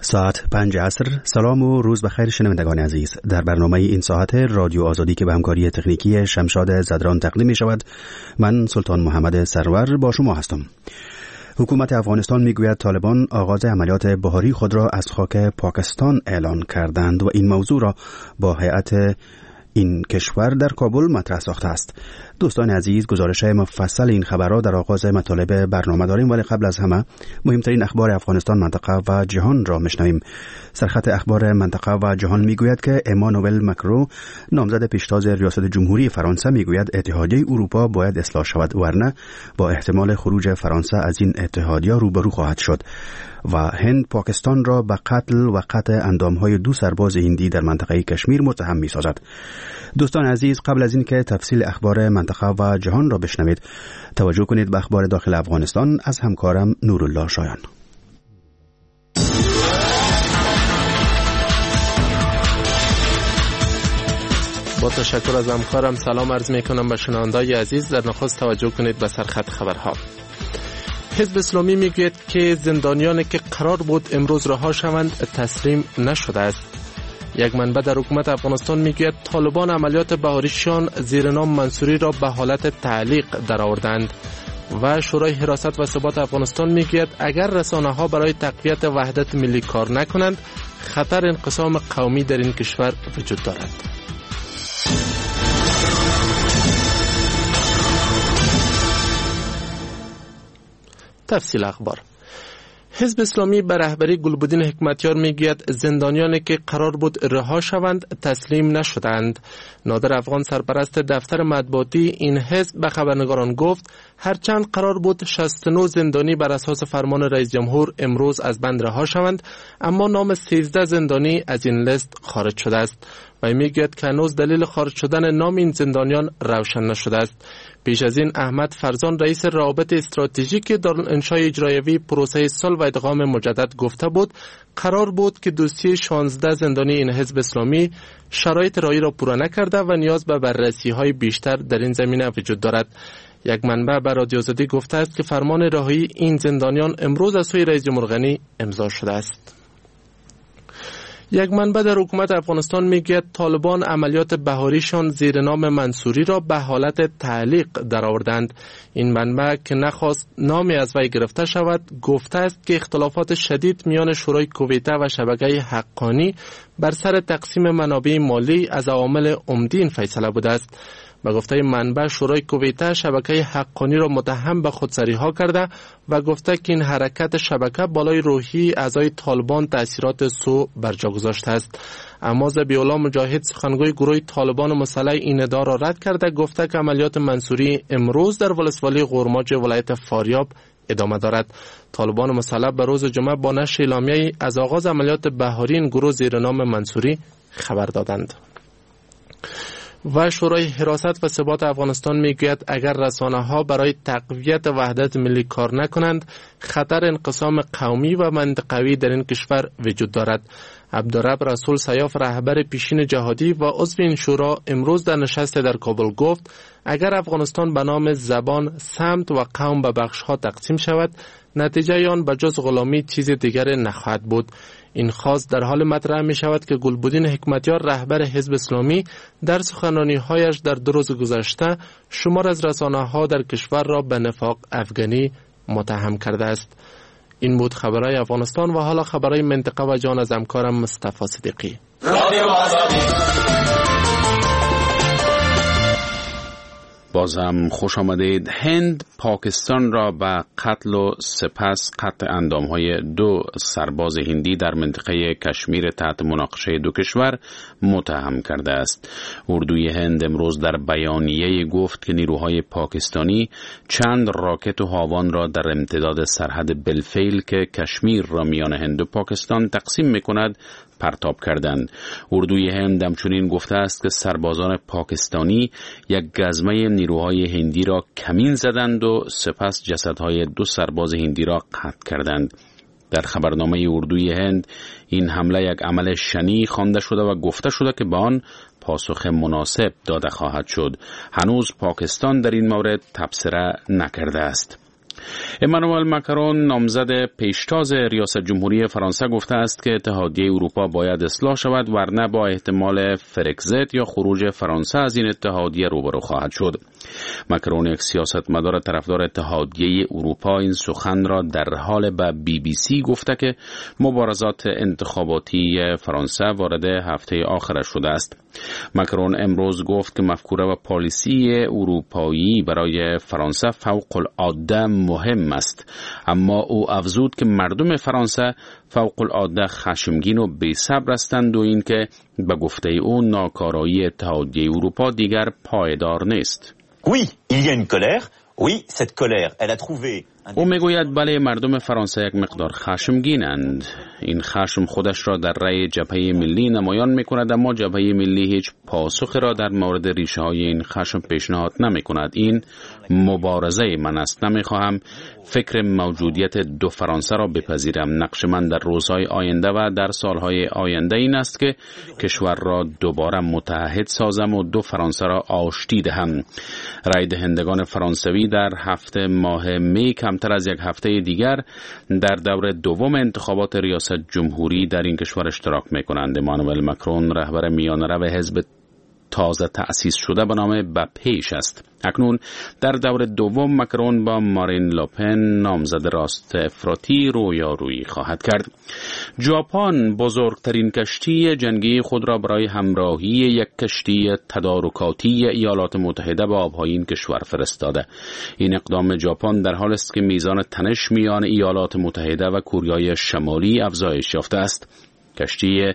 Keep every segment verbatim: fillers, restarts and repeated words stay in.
ساعت پنج عصر. سلام و روز بخیر شنوندگان عزیز. در برنامه این ساعت رادیو آزادی که به همکاری تکنیکی شمشاد زدران تقدیم می شود، من سلطان محمد سرور با شما هستم. حکومت افغانستان میگوید طالبان آغاز عملیات بهاری خود را از خاک پاکستان اعلان کردند و این موضوع را با هیئت این کشور در کابل مطرح ساخته است. دوستان عزیز، گزارش مفصل این خبرها در آغاز مطالب برنامه داریم، ولی قبل از همه مهمترین اخبار افغانستان، منطقه و جهان را میشنویم. سرخط اخبار منطقه و جهان میگوید که امانوئل ماکرون، نامزد پیشتاز ریاست جمهوری فرانسه، میگوید اتحادیه اروپا باید اصلاح شود، ورنه با احتمال خروج فرانسه از این اتحادیه روبرو خواهد شد. و هند پاکستان را به قتل و قطع اندامهای دو سرباز هندی در منطقه کشمیر متهم می‌سازد. دوستان عزیز، قبل از اینکه تفصیل اخبار منطقه و جهان را بشنوید، توجه کنید به اخبار داخل افغانستان از همکارم نورالله شایان. با تشکر از همکارم سلام عرض می‌کنم به شنوندگان عزیز. در نخست توجه کنید به سرخط خبرها. حزب اسلامی میگوید که زندانیانی که قرار بود امروز رها شوند تسلیم نشده است. یک منبع در حکومت افغانستان میگوید طالبان عملیات بهاریشان زیر نام منصوری را به حالت تعلیق درآوردند. و شورای حراست و ثبات افغانستان میگوید اگر رسانه‌ها برای تقویت وحدت ملی کار نکنند، خطر انقسام قومی در این کشور وجود دارد. تفصیل اخبار. حزب اسلامی به رهبری گلبدین حکمتیار میگوید زندانیانی که قرار بود رها شوند تسلیم نشدند. نادر افغان، سرپرست دفتر مطبوعاتی این حزب، به خبرنگاران گفت هرچند قرار بود شصت و نه زندانی بر اساس فرمان رئیس جمهور امروز از بند رها شوند، اما نام سیزده زندانی از این لیست خارج شده است و میگوید که هنوز دلیل خارج شدن نام این زندانیان روشن نشده است. پیش از این احمد فرزان، رئیس روابط استراتژیک دارالانشای اجرایوی پروسه صلح و ادغام مجدد، گفته بود قرار بود که دوسیه شانزده زندانی این حزب اسلامی شرایط رهایی را پورا نکرده و نیاز به بررسی‌های بیشتر در این زمینه وجود دارد. یک منبع به رادیو آزادی گفته است که فرمان رهایی این زندانیان امروز از سوی رئیس جمهور غنی امضا شده است. یک منبع در حکومت افغانستان میگوید طالبان عملیات بهاریشان زیر نام منصوری را به حالت تعلیق درآوردند. این منبع که نخواست نامی از وی گرفته شود گفته است که اختلافات شدید میان شورای کویته و شبکه حقانی بر سر تقسیم منابع مالی از عوامل عمده این فیصله بوده است. به گفته منبع شورای کویته شبکه حقانی را متهم به خودسری ها کرده و گفته که این حرکت شبکه بالای روحی اعضای طالبان تأثیرات سو بر جا گذاشته است. اما ذبیح‌الله مجاهد، سخنگوی گروه طالبان مسلح، این ادعا را رد کرده، گفته که عملیات منصوری امروز در ولسوالی قورماج ولایت فاریاب ادامه دارد. طالبان مسلح به روز جمعه با نشر اعلامیه‌ای از آغاز عملیات بهاری این گروه زیر نام منصوری خبر دادند. و شورای حراست و ثبات افغانستان میگوید اگر رسانه‌ها برای تقویت وحدت ملی کار نکنند، خطر انقسام قومی و منطقوی در این کشور وجود دارد. عبدالرب رسول سیاف، رهبر پیشین جهادی و عضو این شورا، امروز در نشست در کابل گفت اگر افغانستان به نام زبان، سمت و قوم به بخش‌ها تقسیم شود، نتیجه آن به جز غلامی چیز دیگر نخواهد بود. این خواست در حال مطرح می شود که گلبدین حکمتیار، رهبر حزب اسلامی، در سخنرانی‌هایش در دو روز گذشته شمار از رسانه‌ها در کشور را به نفاق افغانی متهم کرده است. این بود خبرهای افغانستان و حالا خبرهای منطقه و جهان از همکارم مصطفی صدیقی. باز هم خوش آمدید. هند پاکستان را به قتل و سپس قطع اندامهای دو سرباز هندی در منطقه کشمیر تحت مناقشه دو کشور متهم کرده است. اردوی هند امروز در بیانیه گفت که نیروهای پاکستانی چند راکت و هاوان را در امتداد سرحد بلفیل که کشمیر را میان هند و پاکستان تقسیم می‌کند پرتاب کردند. اردوی هند همچنین گفته است که سربازان پاکستانی یک گزمه نیروهای هندی را کمین زدند و سپس جسدهای دو سرباز هندی را قطع کردند. در خبرنامه اردوی هند این حمله یک عمل شنیع خوانده شده و گفته شده که به آن پاسخ مناسب داده خواهد شد. هنوز پاکستان در این مورد تبصره نکرده است. امانوئل ماکرون نامزد پیشتاز ریاست جمهوری فرانسه گفته است که اتحادیه اروپا باید اصلاح شود ورنه با احتمال فرکزیت یا خروج فرانسه از این اتحادیه روبرو خواهد شد. ماکرون، یک سیاستمدار طرفدار اتحادیه اروپا، این سخن را در حال به بی بی سی گفته که مبارزات انتخاباتی فرانسه وارد هفته آخرش شده است. ماکرون امروز گفت که مفکوره و پالیسی اروپایی برای فرانسه فوق العاده مهم است، اما او افزود که مردم فرانسه فوق العاده خشمگین و بی‌صبر هستند و اینکه به گفته او ناکارایی اتحادیه اروپا دیگر پایدار نیست. Oui, il y a une colère. Oui, cette colère, elle a trouvé. او میگوید بله، مردم فرانسه یک مقدار خشمگینند. این خشم خودش را در رأی جبهه ملی نمایان میکند، اما جبهه ملی هیچ پاسخی را در مورد ریشه های این خشم پیشنهاد نمی کند. این مبارزه من است. نمیخواهم فکر موجودیت دو فرانسه را بپذیرم. نقش من در روزهای آینده و در سالهای آینده این است که کشور را دوباره متحد سازم و دو فرانسه را آشتی دهم. رای دهندگان فرانسوی در هفته ماه می کمتر از یک هفته دیگر در دور دوم انتخابات ریاست جمهوری در این کشور اشتراک می‌کنند. امانوئل ماکرون رهبر میانه‌رو حزب تازه تأسیس شده به نام بپیش است. اکنون در دور دوم ماکرون با مارین لوپن نامزد راست افراطی رویارویی خواهد کرد. ژاپن بزرگترین کشتی جنگی خود را برای همراهی یک کشتی تدارکاتی ایالات متحده به آبهای این کشور فرستاده. این اقدام ژاپن در حالی است که میزان تنش میان ایالات متحده و کره شمالی افزایش یافته است. کشتی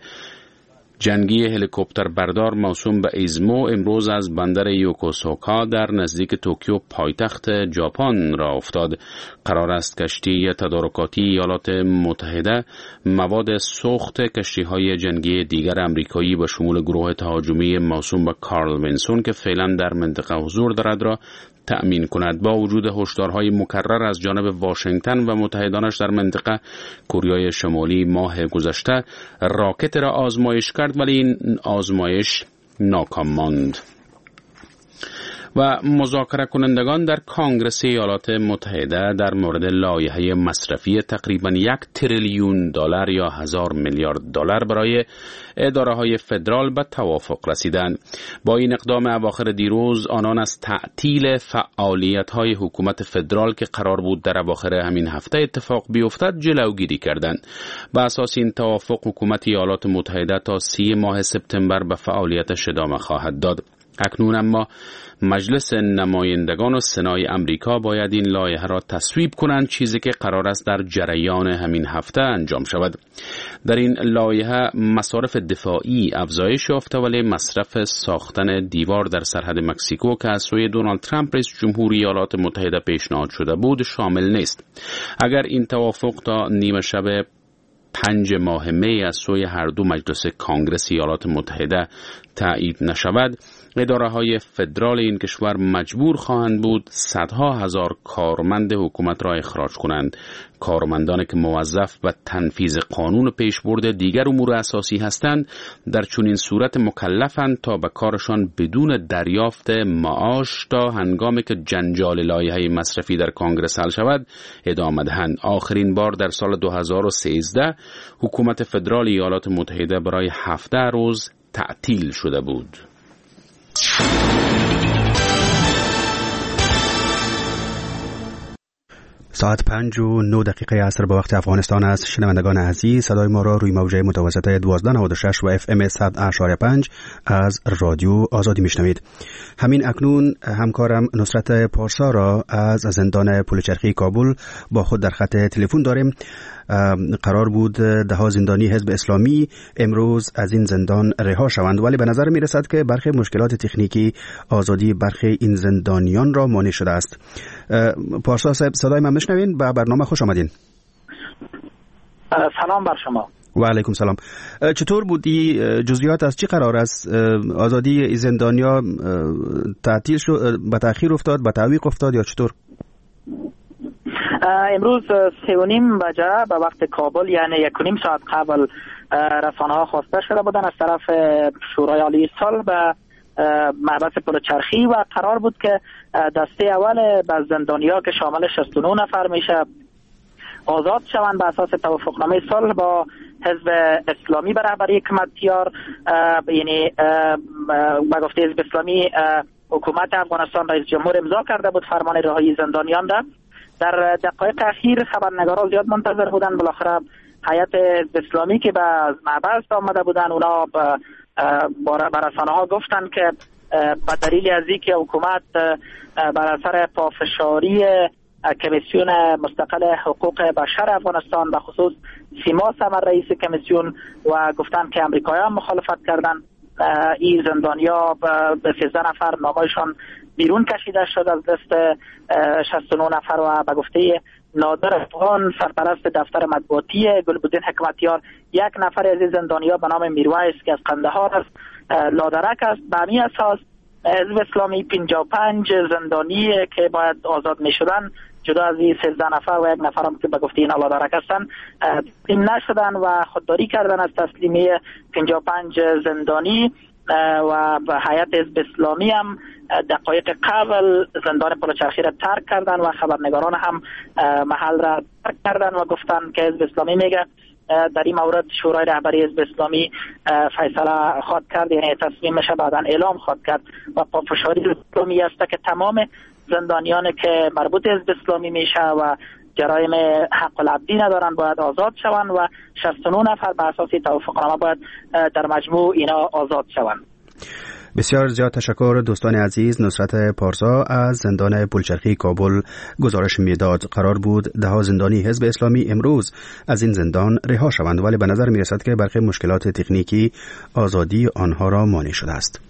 جنگی هلیکوپتر بردار موسوم به ایزمو امروز از بندر یوکوسوکا در نزدیک توکیو پایتخت ژاپن را افتاد. قرار است کشتی تدارکاتی ایالات متحده مواد سوخت کشتی‌های جنگی دیگر آمریکایی به شمول گروه تهاجمی موسوم به کارل وینسون که فعلا در منطقه حضور دارد را تأمین کند. با وجود هشدارهای مکرر از جانب واشنگتن و متحدانش در منطقه، کره شمالی ماه گذشته راکت را آزمایش کرد ولی این آزمایش ناکام ماند. و مذاکره کنندگان در کانگرس ایالات متحده در مورد لایحه مصرفی تقریباً یک تریلیون دلار یا هزار میلیارد دلار برای اداره‌های فدرال به توافق رسیدند. با این اقدام اواخر دیروز آنان از تعطیل فعالیت‌های حکومت فدرال که قرار بود در اواخر همین هفته اتفاق بیفتد جلوگیری کردند. بر اساس این توافق حکومت ایالات متحده تا سی ماه سپتامبر به فعالیتش ادامه خواهد داد. اکنون اما مجلس نمایندگان و سنای امریکا باید این لایحه را تصویب کنند، چیزی که قرار است در جریان همین هفته انجام شود. در این لایحه مصارف دفاعی افزایش یافته ولی مصرف ساختن دیوار در سرحد مکزیکو که از سوی دونالد ترامپ رئیس جمهوری ایالات متحده پیشنهاد شده بود شامل نیست. اگر این توافق تا نیمه شب پنج ماه می از سوی هر دو مجلس کانگرس ایالات متحده تایید نشود، اداره‌های فدرال این کشور مجبور خواهند بود صدها هزار کارمند حکومت را اخراج کنند. کارمندانی که موظف به تنفیذ قانون و پیشبرد دیگر امور اساسی هستند در چنین صورت مکلفند تا به کارشان بدون دریافت معاش تا هنگامی که جنجال لایحه مصرفی در کانگرس حل شود ادامه دهند. آخرین بار در سال دو هزار و سیزده حکومت فدرال ایالات متحده برای هفده روز تعطیل شده بود. ساعت پنج و نه دقیقه عصر به وقت افغانستان است. شنوندگان عزیز، صدای ما را روی موجه متوسط دوازده نود و شش و اف ام صد اشاری پنج از رادیو آزادی میشنوید. همین اکنون همکارم نصرت پارسا را از زندان پلچرخی کابل با خود در خط تلفن داریم. قرار بود ده ها زندانی حزب اسلامی امروز از این زندان رها شوند، ولی به نظر می رسد که برخی مشکلات تکنیکی آزادی برخی این زندانیان را مانع شده است. پارسا صاحب، صدای من میشنوین؟ به برنامه خوش آمدین. سلام بر شما. و علیکم سلام. چطور بودی؟ جزئیات از چی قرار است؟ آزادی زندانیا تعطیل شد، به تأخیر افتاد، به تعویق افتاد یا چطور؟ امروز سه و نیم بجه به وقت کابل، یعنی یک و نیم ساعت قبل رسانه ها خواسته شده بودن از طرف شورای عالی صلح به محبس پلچرخی و قرار بود که دسته اول به زندانی‌ها که شامل شصت و نه نفر میشه آزاد شوند به اساس توافقنامه صلح با حزب اسلامی به رهبری حکمتیار. یعنی به گفته حزب اسلامی حکومت افغانستان رئیس جمهور امضا کرده بود فرمان رهایی زندانیان را. در دقایق اخیر خبرنگاران زیاد منتظر بودن، بالاخره هیئت حزب اسلامی که به محبس آمده بودن اونا به رسانه ها گفتن که به دلیل از اینکه حکومت بر اثر پافشاری کمیسیون مستقل حقوق بشر افغانستان به خصوص سیما سمر رئیس کمیسیون و گفتن که امریکایی هم مخالفت کردن، این زندانیا به سیزده نفر نامایشان بیرون کشیده شد از دست شصت و نه نفر و به گفته نادر افغان سرپرست دفتر مطبوعاتی گلبدین حکمتیار یک نفر از این زندانیا به نام میرویس که از قندهار است لادرک است. به همین اساس حزب اسلامی پنجاه و پنج زندانی که باید آزاد می شدن جدا از این سیزده نفر و یک نفر هم که به گفته این لادرک هستن تسلیم نشدن و خودداری کردن از تسلیمی پنجاه و پنج زندانی و به هیئت حزب اسلامی هم دقایق قبل زندان پلچرخی را ترک کردن و خبرنگاران هم محل را ترک کردن و گفتن که حزب اسلامی میگه در این مورد شورای رهبری حزب اسلامی فیصله خواهد کرد، یعنی تصمیمش بعدا اعلام خواهد کرد و پافشاری اسلامی است که تمام زندانیان که مربوط حزب اسلامی میشه و جرایم حق العبدی ندارن باید آزاد شوند و شصت و نه نفر به اساس توافقنامه باید در مجموع اینا آزاد شوند. بسیار زیاد تشکر دوستان عزیز. نصرت پارسا از زندان پلچرخی کابل گزارش میداد. قرار بود ده ها زندانی حزب اسلامی امروز از این زندان رها شوند، ولی به نظر میرسد که برخی مشکلات تکنیکی آزادی آنها را مانع شده است.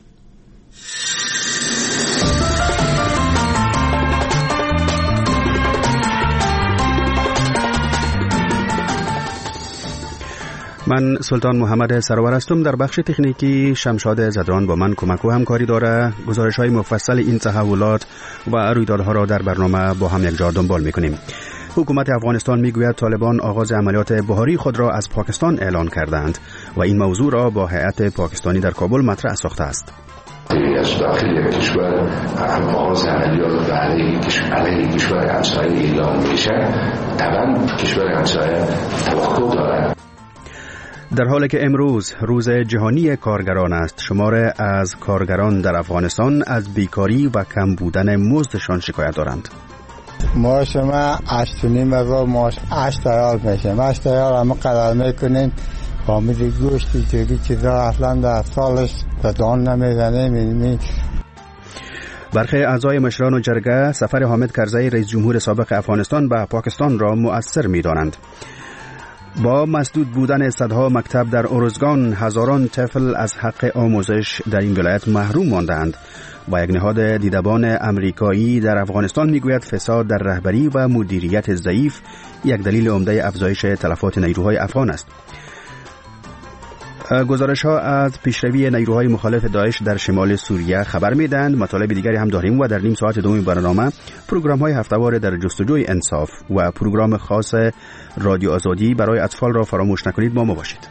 من سلطان محمد سرور هستم. در بخش تکنیکی شمشاد زدران با من کمک و همکاری داره. گزارش های مفصل این تحولات و رویدادها را در برنامه با هم یک جا دنبال میکنیم. حکومت افغانستان میگوید طالبان آغاز عملیات بهاری خود را از پاکستان اعلان کردند و این موضوع را با هیئت پاکستانی در کابل مطرح ساخته است. از داخل کشور آغاز عملیات علیه کشور همسایه اعلام میشه، طبعا کشور همسایه توقع دارد. در حالی که امروز روز جهانی کارگران است، شمار از کارگران در افغانستان از بیکاری و کم بودن مزدشان شکایت دارند. معاش ما هشت و نیم هزار معاش هشت ریال میشه. هشت ریال هم قرار میکنیم فامیل گوشتی جوری چیزا اصلا در سالش به دان نمیزنیم. برخی اعضای مشران و جرگه سفر حامد کرزی رئیس جمهور سابق افغانستان به پاکستان را مؤثر می‌دانند. با مسدود بودن صدها مکتب در ارزگان، هزاران طفل از حق آموزش در این ولایت محروم ماندند. با یک نهاد دیدبان امریکایی در افغانستان میگوید فساد در رهبری و مدیریت ضعیف یک دلیل عمده افزایش تلفات نیروهای افغان است. گزارش ها از پیشروی نیروهای مخالف داعش در شمال سوریه خبر میدهند. مطالب دیگری هم داریم و در نیم ساعت دوم برنامه پروگرام های هفته‌وار در جستجوی انصاف و پروگرام خاص رادیو آزادی برای اطفال را فراموش نکنید. با ما باشید.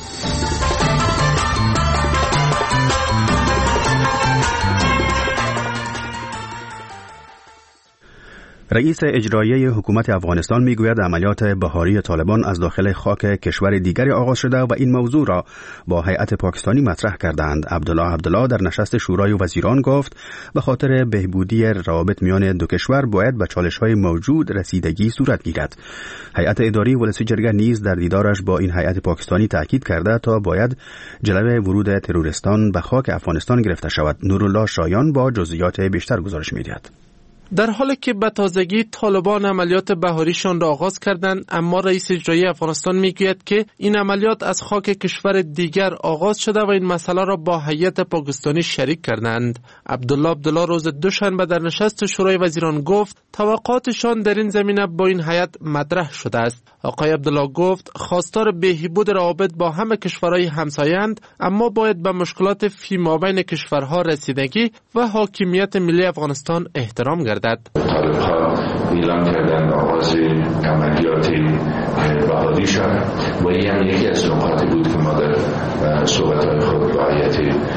رئیس اجرایی حکومت افغانستان میگوید عملیات بهاری طالبان از داخل خاک کشور دیگری آغاز شده و این موضوع را با هیئت پاکستانی مطرح کردند. عبدالله عبدالله در نشست شورای وزیران گفت به خاطر بهبودی روابط میان دو کشور باید به چالش‌های موجود رسیدگی صورت گیرد. هیئت اداری ولسی جرگه نیز در دیدارش با این هیئت پاکستانی تاکید کرده تا باید جلوی ورود تروریستان به خاک افغانستان گرفته شود. نورالله شایان با جزئیات بیشتر گزارش می‌دهد. در حالی که به تازگی طالبان عملیات بهاریشان را آغاز کردند، اما رئیس اجرایی افغانستان میگوید که این عملیات از خاک کشور دیگر آغاز شده و این مسئله را با هیئت پاکستانی شریک کردند. عبدالله عبدالله روز دوشنبه در نشست شورای وزیران گفت توقعاتشان در این زمینه با این هیئت مطرح شده است. آقای عبدالله گفت خواستار بهبود روابط با همه کشورهای همسایه‌اند، اما باید به مشکلات فیمابین کشورها رسیدگی و حاکمیت ملی افغانستان احترام گردد. گردد. طالب‌ها اعلام کردن آغاز عملیات بهادی شد و این هم یکی از نکاتی بود که ما در صحبت‌های خود با هیئت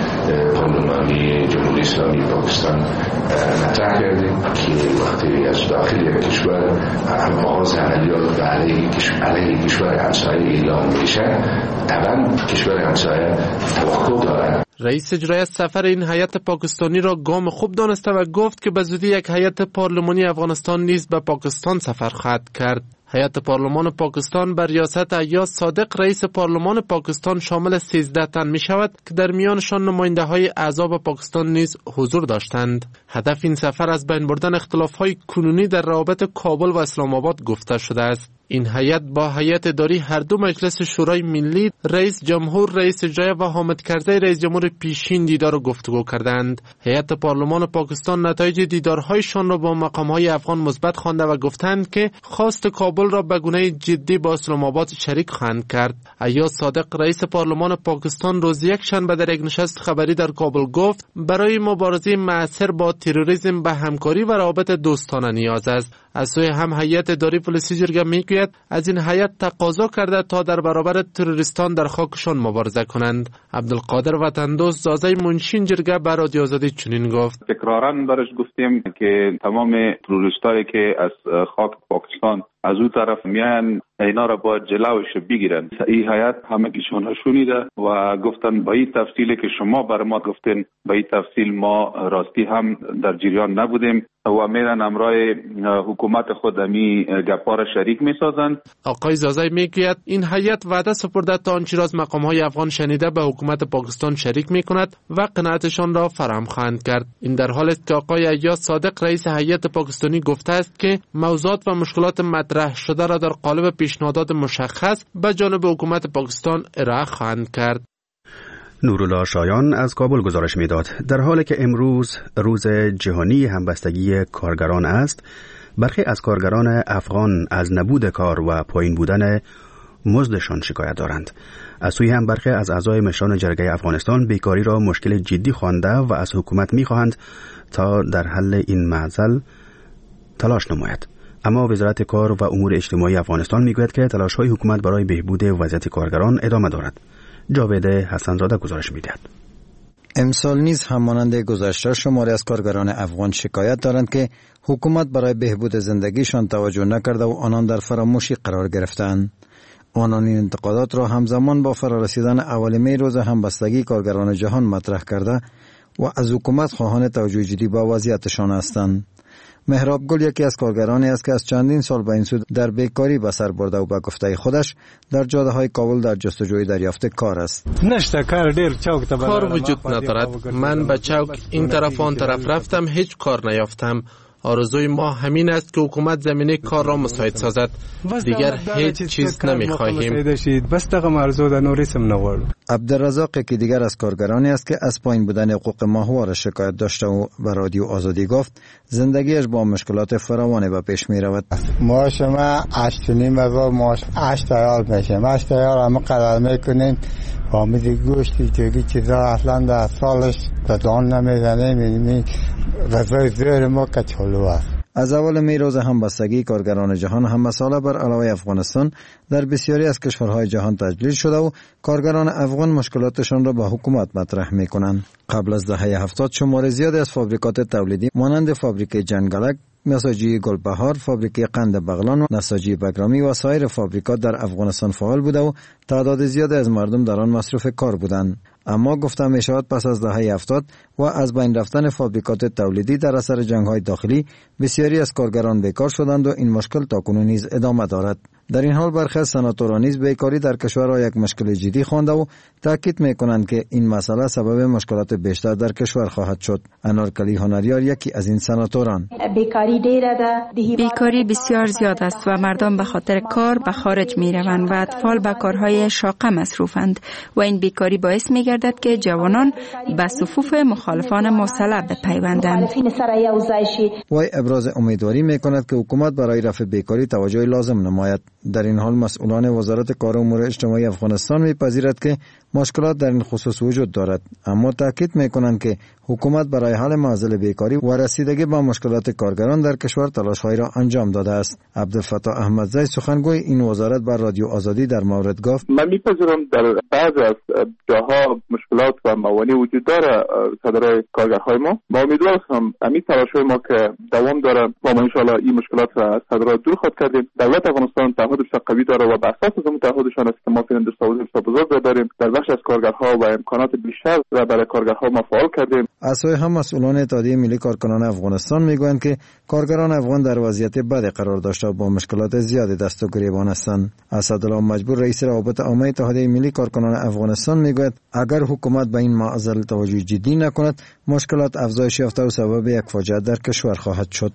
پارلمانی جمهوری اسلامی پاکستان مطرح کردیم که وقتی از داخل یک کشور آغاز عملیات علیه کشور همسایه اعلام میشه، طبعا کشور همسایه توقع دارد. رئیس اجرایی سفر این هیئت پاکستانی را گام خوب دانسته و گفت که به زودی یک هیئت پارلمانی افغانستان نیز به پاکستان سفر خواهد کرد. هیئت پارلمان پاکستان بر ریاست ایاز صادق رئیس پارلمان پاکستان شامل سیزده تن می شود که در میانشان نماینده های احزاب پاکستان نیز حضور داشتند. هدف این سفر از بین بردن اختلاف های کنونی در روابط کابل و اسلام آباد گفته شده است. این هیئت با هیئت اداری هر دو مجلس شورای ملی، رئیس جمهور، رئیس اجرایی و حامد کرزی رئیس جمهور پیشین دیدار و گفتگو کردند. هیئت پارلمان پاکستان نتایج دیدارهایشان را با مقام‌های افغان مثبت خوانده و گفتند که خواست کابل را به گونه جدی با اسلام آباد شریک خواهند کرد. ایاز صادق رئیس پارلمان پاکستان روز یک شنبه در یک نشست خبری در کابل گفت برای مبارزه مؤثر با تروریسم به همکاری و روابط دوستانه نیاز است. از سوی هم هیئت اداری پلیسی جرگه میگوید از این هیئت تقاضا کرده تا در برابر تروریستان در خاکشان مبارزه کنند. عبدالقادر وطندوست زازه منشین جرگه بر رادیو آزادی چنین گفت: تکرارا برش گفتیم که تمام تروریستایی که از خاک پاکستان از او طرف میان اینا را باید جلوش بگیرن. این هیئت همه کشون شنیده و گفتن با این تفصیلی که شما بر ما گفتین، با این تفصیل ما راستی هم در جریان نبودیم و میرن امرای حکومت خود امی گپار شریک میسازند. آقای زازای میگوید این هیئت وعده سپرده تا آنچه را از مقام‌های افغان شنیده به حکومت پاکستان شریک میکند و قناعتشان را فراهم خواهند کرد. این در حالی است که آقای ایاز صادق رئیس هیئت پاکستانی گفته است که موضوعات و مشکلات مطرح شده را در قالب پیشنهادات مشخص به جانب حکومت پاکستان ارائه خواهند کرد. نورالله شایان از کابل گزارش میداد. در حالی که امروز روز جهانی همبستگی کارگران است، برخی از کارگران افغان از نبود کار و پایین بودن مزدشان شکایت دارند. از سوی هم برخی از اعضای مشران جرگه افغانستان بیکاری را مشکل جدی خوانده و از حکومت می‌خواهند تا در حل این معضل تلاش نماید. اما وزارت کار و امور اجتماعی افغانستان میگوید که تلاش‌های حکومت برای بهبود وضعیت کارگران ادامه دارد. جاوید حسن‌زاده گزارش می‌دهد. امسال نیز همانند گذشته شماری از کارگران افغان شکایت دارند که حکومت برای بهبود زندگیشان توجه نکرده و آنان در فراموشی قرار گرفتند. آنان این انتقادات را همزمان با فرارسیدن اولین روز همبستگی کارگران جهان مطرح کرده و از حکومت خواهان توجه جدی به وضعیتشان هستند. مهراب گل یکی از کارگرانی است که از چندین سال به این سو در بیکاری به سر برده و به گفته خودش در جاده های کابل در جستجوی دریافت کار است. کار وجود ندارد. من به چوک این طرف آن طرف رفتم، هیچ کار نیافتم. آرزوی ما همین است که حکومت زمینه کار را مساعد سازد. دیگر هیچ چیز نمی‌خواهیم. عبدالرزاق که دیگر از کارگرانی است که از پایین بودن حقوق ماهوار شکایت داشته و به رادیو آزادی گفت زندگیش با مشکلات فراوانی به پیش می رود. معاش ما هشت و نیم هزار معاش هشت ریال میشه. هشت ریال همه قرار میکنیم فامیلی گوشتی جوری چیزا اصلا در سالش به دان نمیزنیم. یعنی رضای زیر ما کچالو است. از اول می روز همبستگی کارگران جهان هم مسئله بر علاوه افغانستان در بسیاری از کشورهای جهان تجلیل شده و کارگران افغان مشکلاتشان را به حکومت مطرح می کنند. قبل از دهه هفتاد شمار زیادی از فابریکات تولیدی مانند فابریکه جنگلک، نساجی گلبهار، فابریکه قند بغلان و نساجی بگرامی و سایر فابریکات در افغانستان فعال بوده و تعداد زیادی از مردم در آن مصروف کار بودند. اما گفتم می شود پس از دهه هفتاد و از بین رفتن فابریکات تولیدی در اثر جنگ‌های داخلی بسیاری از کارگران بیکار شدند و این مشکل تاکنون نیز ادامه دارد. در این حال برخی از سناتوران نیز بیکاری در کشور را یک مشکل جدی خوانده و تاکید می‌کنند که این مسئله سبب مشکلات بیشتر در کشور خواهد شد. انارکلی هنریار یکی از این سناتوران: بیکاری ډیره ده. بیکاری بسیار زیاد است و مردم به خاطر کار به خارج می‌روند و اطفال به کارهای شاقه مصروفند و این بیکاری باعث می‌گردد که جوانان به صفوف مخالفان مسلح بپیوندند. وی ابراز امیدواری می‌کند که حکومت برای رفع بیکاری توجه لازم نماید. در این حال مسئولان وزارت کار و امور اجتماعی افغانستان می‌پذیرند که مشکلات در این خصوص وجود دارد، اما تاکید می‌کنند که حکومت برای حل معضل بیکاری و رسیدگی به مشکلات کارگران در کشور تلاش‌هایی را انجام داده است. عبدالفتاح احمدزی سخنگوی این وزارت بر رادیو آزادی در مورد گفت: من می‌پذیرم در بعضی از جاها مشکلات و موانع وجود داره صدرای کارگرهای ما. ما امیدوار هستم همین تلاش‌های ما که دوام داره ما ان شاء الله این مشکلات را صدرای دور خواهد کردیم. دولت افغانستان تعهدش قوی داره و بر اساس از تعهدشان است که ما فعلا دستاوردی بزرگ داریم. در بخش از کارگرها و امکانات بیشتر را برای کارگرها ما فعال کردیم. از سوی هم مسئولان اتحادیه ملی کارکنان افغانستان میگویند که کارگران افغان در وضعیت بد قرار داشته و با مشکلات زیادی دست و گریبان هستند. اسدالله مجبور رئیس روابط عامه اتحادیه ملی کارکنان افغانستان میگوید اگر حکومت به این معضل توجه جدی نکند مشکلات افزایش یافته و سبب یک فاجعه در کشور خواهد شد.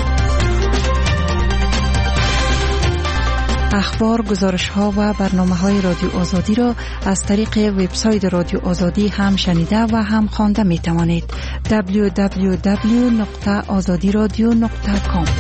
اخبار، گزارش‌ها و برنامه‌های رادیو آزادی را از طریق وبسایت رادیو آزادی هم شنیده و هم خوانده می‌توانید. دبلیو دبلیو دبلیو نقطه آزادی رادیو نقطه کام.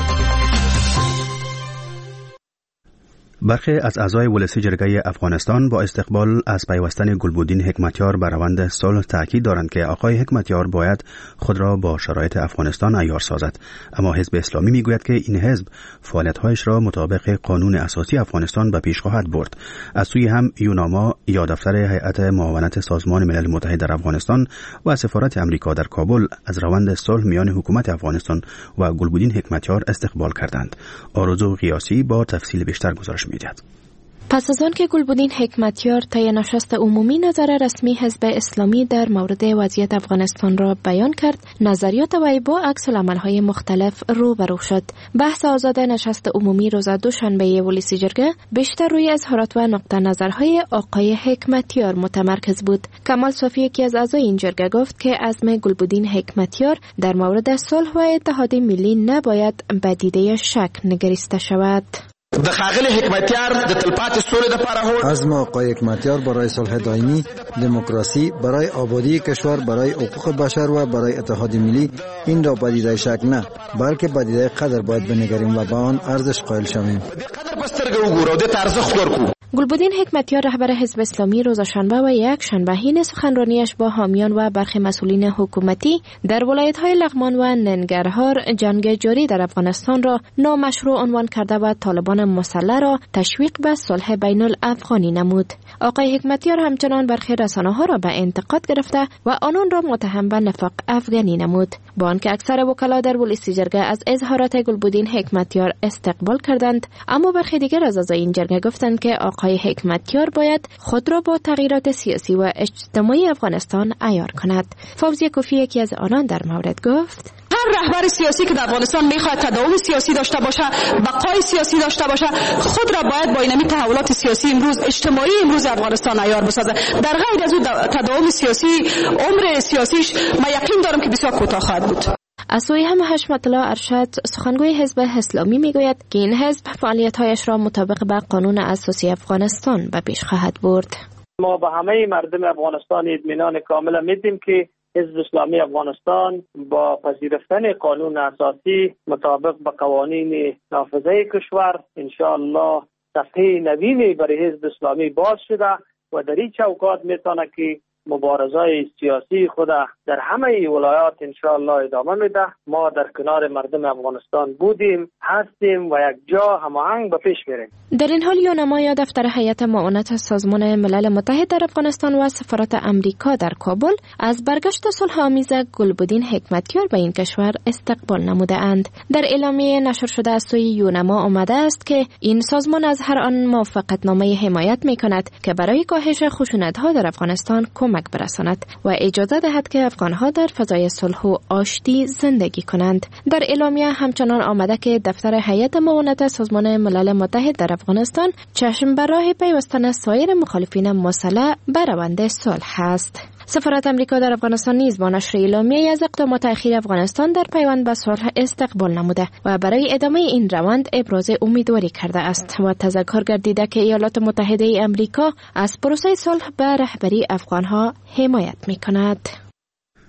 برخی از اعضای ولسی جرگه افغانستان با استقبال از پیوستن گلبودین حکمتیار بر روند صلح تاکید دارند که آقای حکمتیار باید خود را با شرایط افغانستان عیار سازد، اما حزب اسلامی میگوید که این حزب فعالیت‌هایش را مطابق قانون اساسی افغانستان به پیش خواهد برد. از سوی هم یوناما یا دفتر هیئت معاونت سازمان ملل متحد در افغانستان و سفارت امریکا در کابل از روند صلح میان حکومت افغانستان و گلبودین حکمتیار استقبال کردند. آرزو قیاسی با تفصیل بیشتر گزارش می‌دهد. پس از آن که گلبودین حکمتیار طی نشست عمومی نظر رسمی حزب اسلامی در مورد وضعیت افغانستان را بیان کرد، نظریات وی با عکس‌العمل‌های مختلف روبرو شد. بحث آزاد نشست عمومی روز دوشنبه ولسی جرگه بیشتر روی اظهارات و نقطه نظرهای آقای حکمتیار متمرکز بود. کمال صافی یکی از اعضای این جرگه گفت که عزم گلبودین حکمتیار در مورد صلح و اتحاد ملی نباید به دیده شک نگریسته شود. د ښاغلي حکمتیار د تلپاتې سولې دپاره هوډ عزم آقای حکمتیار برای صلح دائمی، دموکراسی، برای آبادی کشور، برای حقوق بشر و برای اتحاد ملی این را بدیده شک نه بلکه بدیده قدر باید بنگریم و به آن ارزش قائل شویم. قدر په سترګه وګورو او دې ته ارزښت ورکړو. گلبودین حکمتیار رهبر حزب اسلامی روز شنبه و یک شنبه حین سخنرانیش با حامیان و برخی مسئولین حکومتی در ولایت‌های لغمان و ننگرهار جنگ جاری در افغانستان را نامشروع عنوان کرده و طالبان مسلح را تشویق به صلح بین الافغانی نمود. آقای حکمتیار همچنان برخی رسانه‌ها را به انتقاد گرفته و آنان را متهم به نفاق افغانی نمود. با آنکه اکثر وکلا در ولسی جرگه از اظهارات گلبودین حکمتیار استقبال کردند، اما برخی دیگر از اعضای این جرگه گفتند که آقای حکمتیار باید خود را با تغییرات سیاسی و اجتماعی افغانستان عیار کند. فوزیه کوفی یکی از آنان در مورد گفت: هر رهبر سیاسی که در افغانستان میخواد تداوم سیاسی داشته باشه، بقای سیاسی داشته باشه، خود را باید با اینمی تحولات سیاسی امروز اجتماعی امروز افغانستان عیار بسازه. در غیر از اون تداوم سیاسی، عمر سیاسیش ما یقین دارم که بسیار کوتاه خواهد بود. از سوی هم حشمت الله ارشد سخنگوی حزب اسلامی میگوید که این حزب فعالیت‌هایش را مطابق به قانون اساسی افغانستان به پیش خواهد برد. ما به همه مردم افغانستان اطمینان کامل میدیم که حزب اسلامی افغانستان با پذیرفتن قانون اساسی مطابق به قوانین نافذه کشور ان شاء الله صفحه نوینی برای حزب اسلامی باز شده و در این چوکات میتونه که مبارزه سیاسی خود در همه ولایات ان شاء الله ادامه میده. ما در کنار مردم افغانستان بودیم، هستیم و یک جا هماهنگ به پیش میریم. در این حال یونما یا دفتر هیئت معاونت سازمان ملل متحد در افغانستان و سفارت امریکا در کابل از برگشت صلح آمیز گلبودین حکمتیار به این کشور استقبال نموده اند. در اعلامیه نشر شده از سوی یونما آمده است که این سازمان از هر آن موافقتنامه حمایت میکند که برای کاهش خشونت‌ها در افغانستان کمک برساند و اجازه دهد که افغانها در فضای صلح و آشتی زندگی کنند. در اعلامیه همچنان آمده که دفتر هیئت معاونت سازمان ملل متحد در افغانستان چشم بر راه پیوستن سایر مخالفین مسلح به روند صلح است. سفارت امریکا در افغانستان نیز با نشر اعلامیه‌ای از اقدامات اخیر افغانستان در پیوند به صلح استقبال نموده و برای ادامه این روند ابراز امیدواری کرده است و تذکر گردیده که ایالات متحده امریکا از پروسه صلح به رهبری افغانها حمایت می‌کند.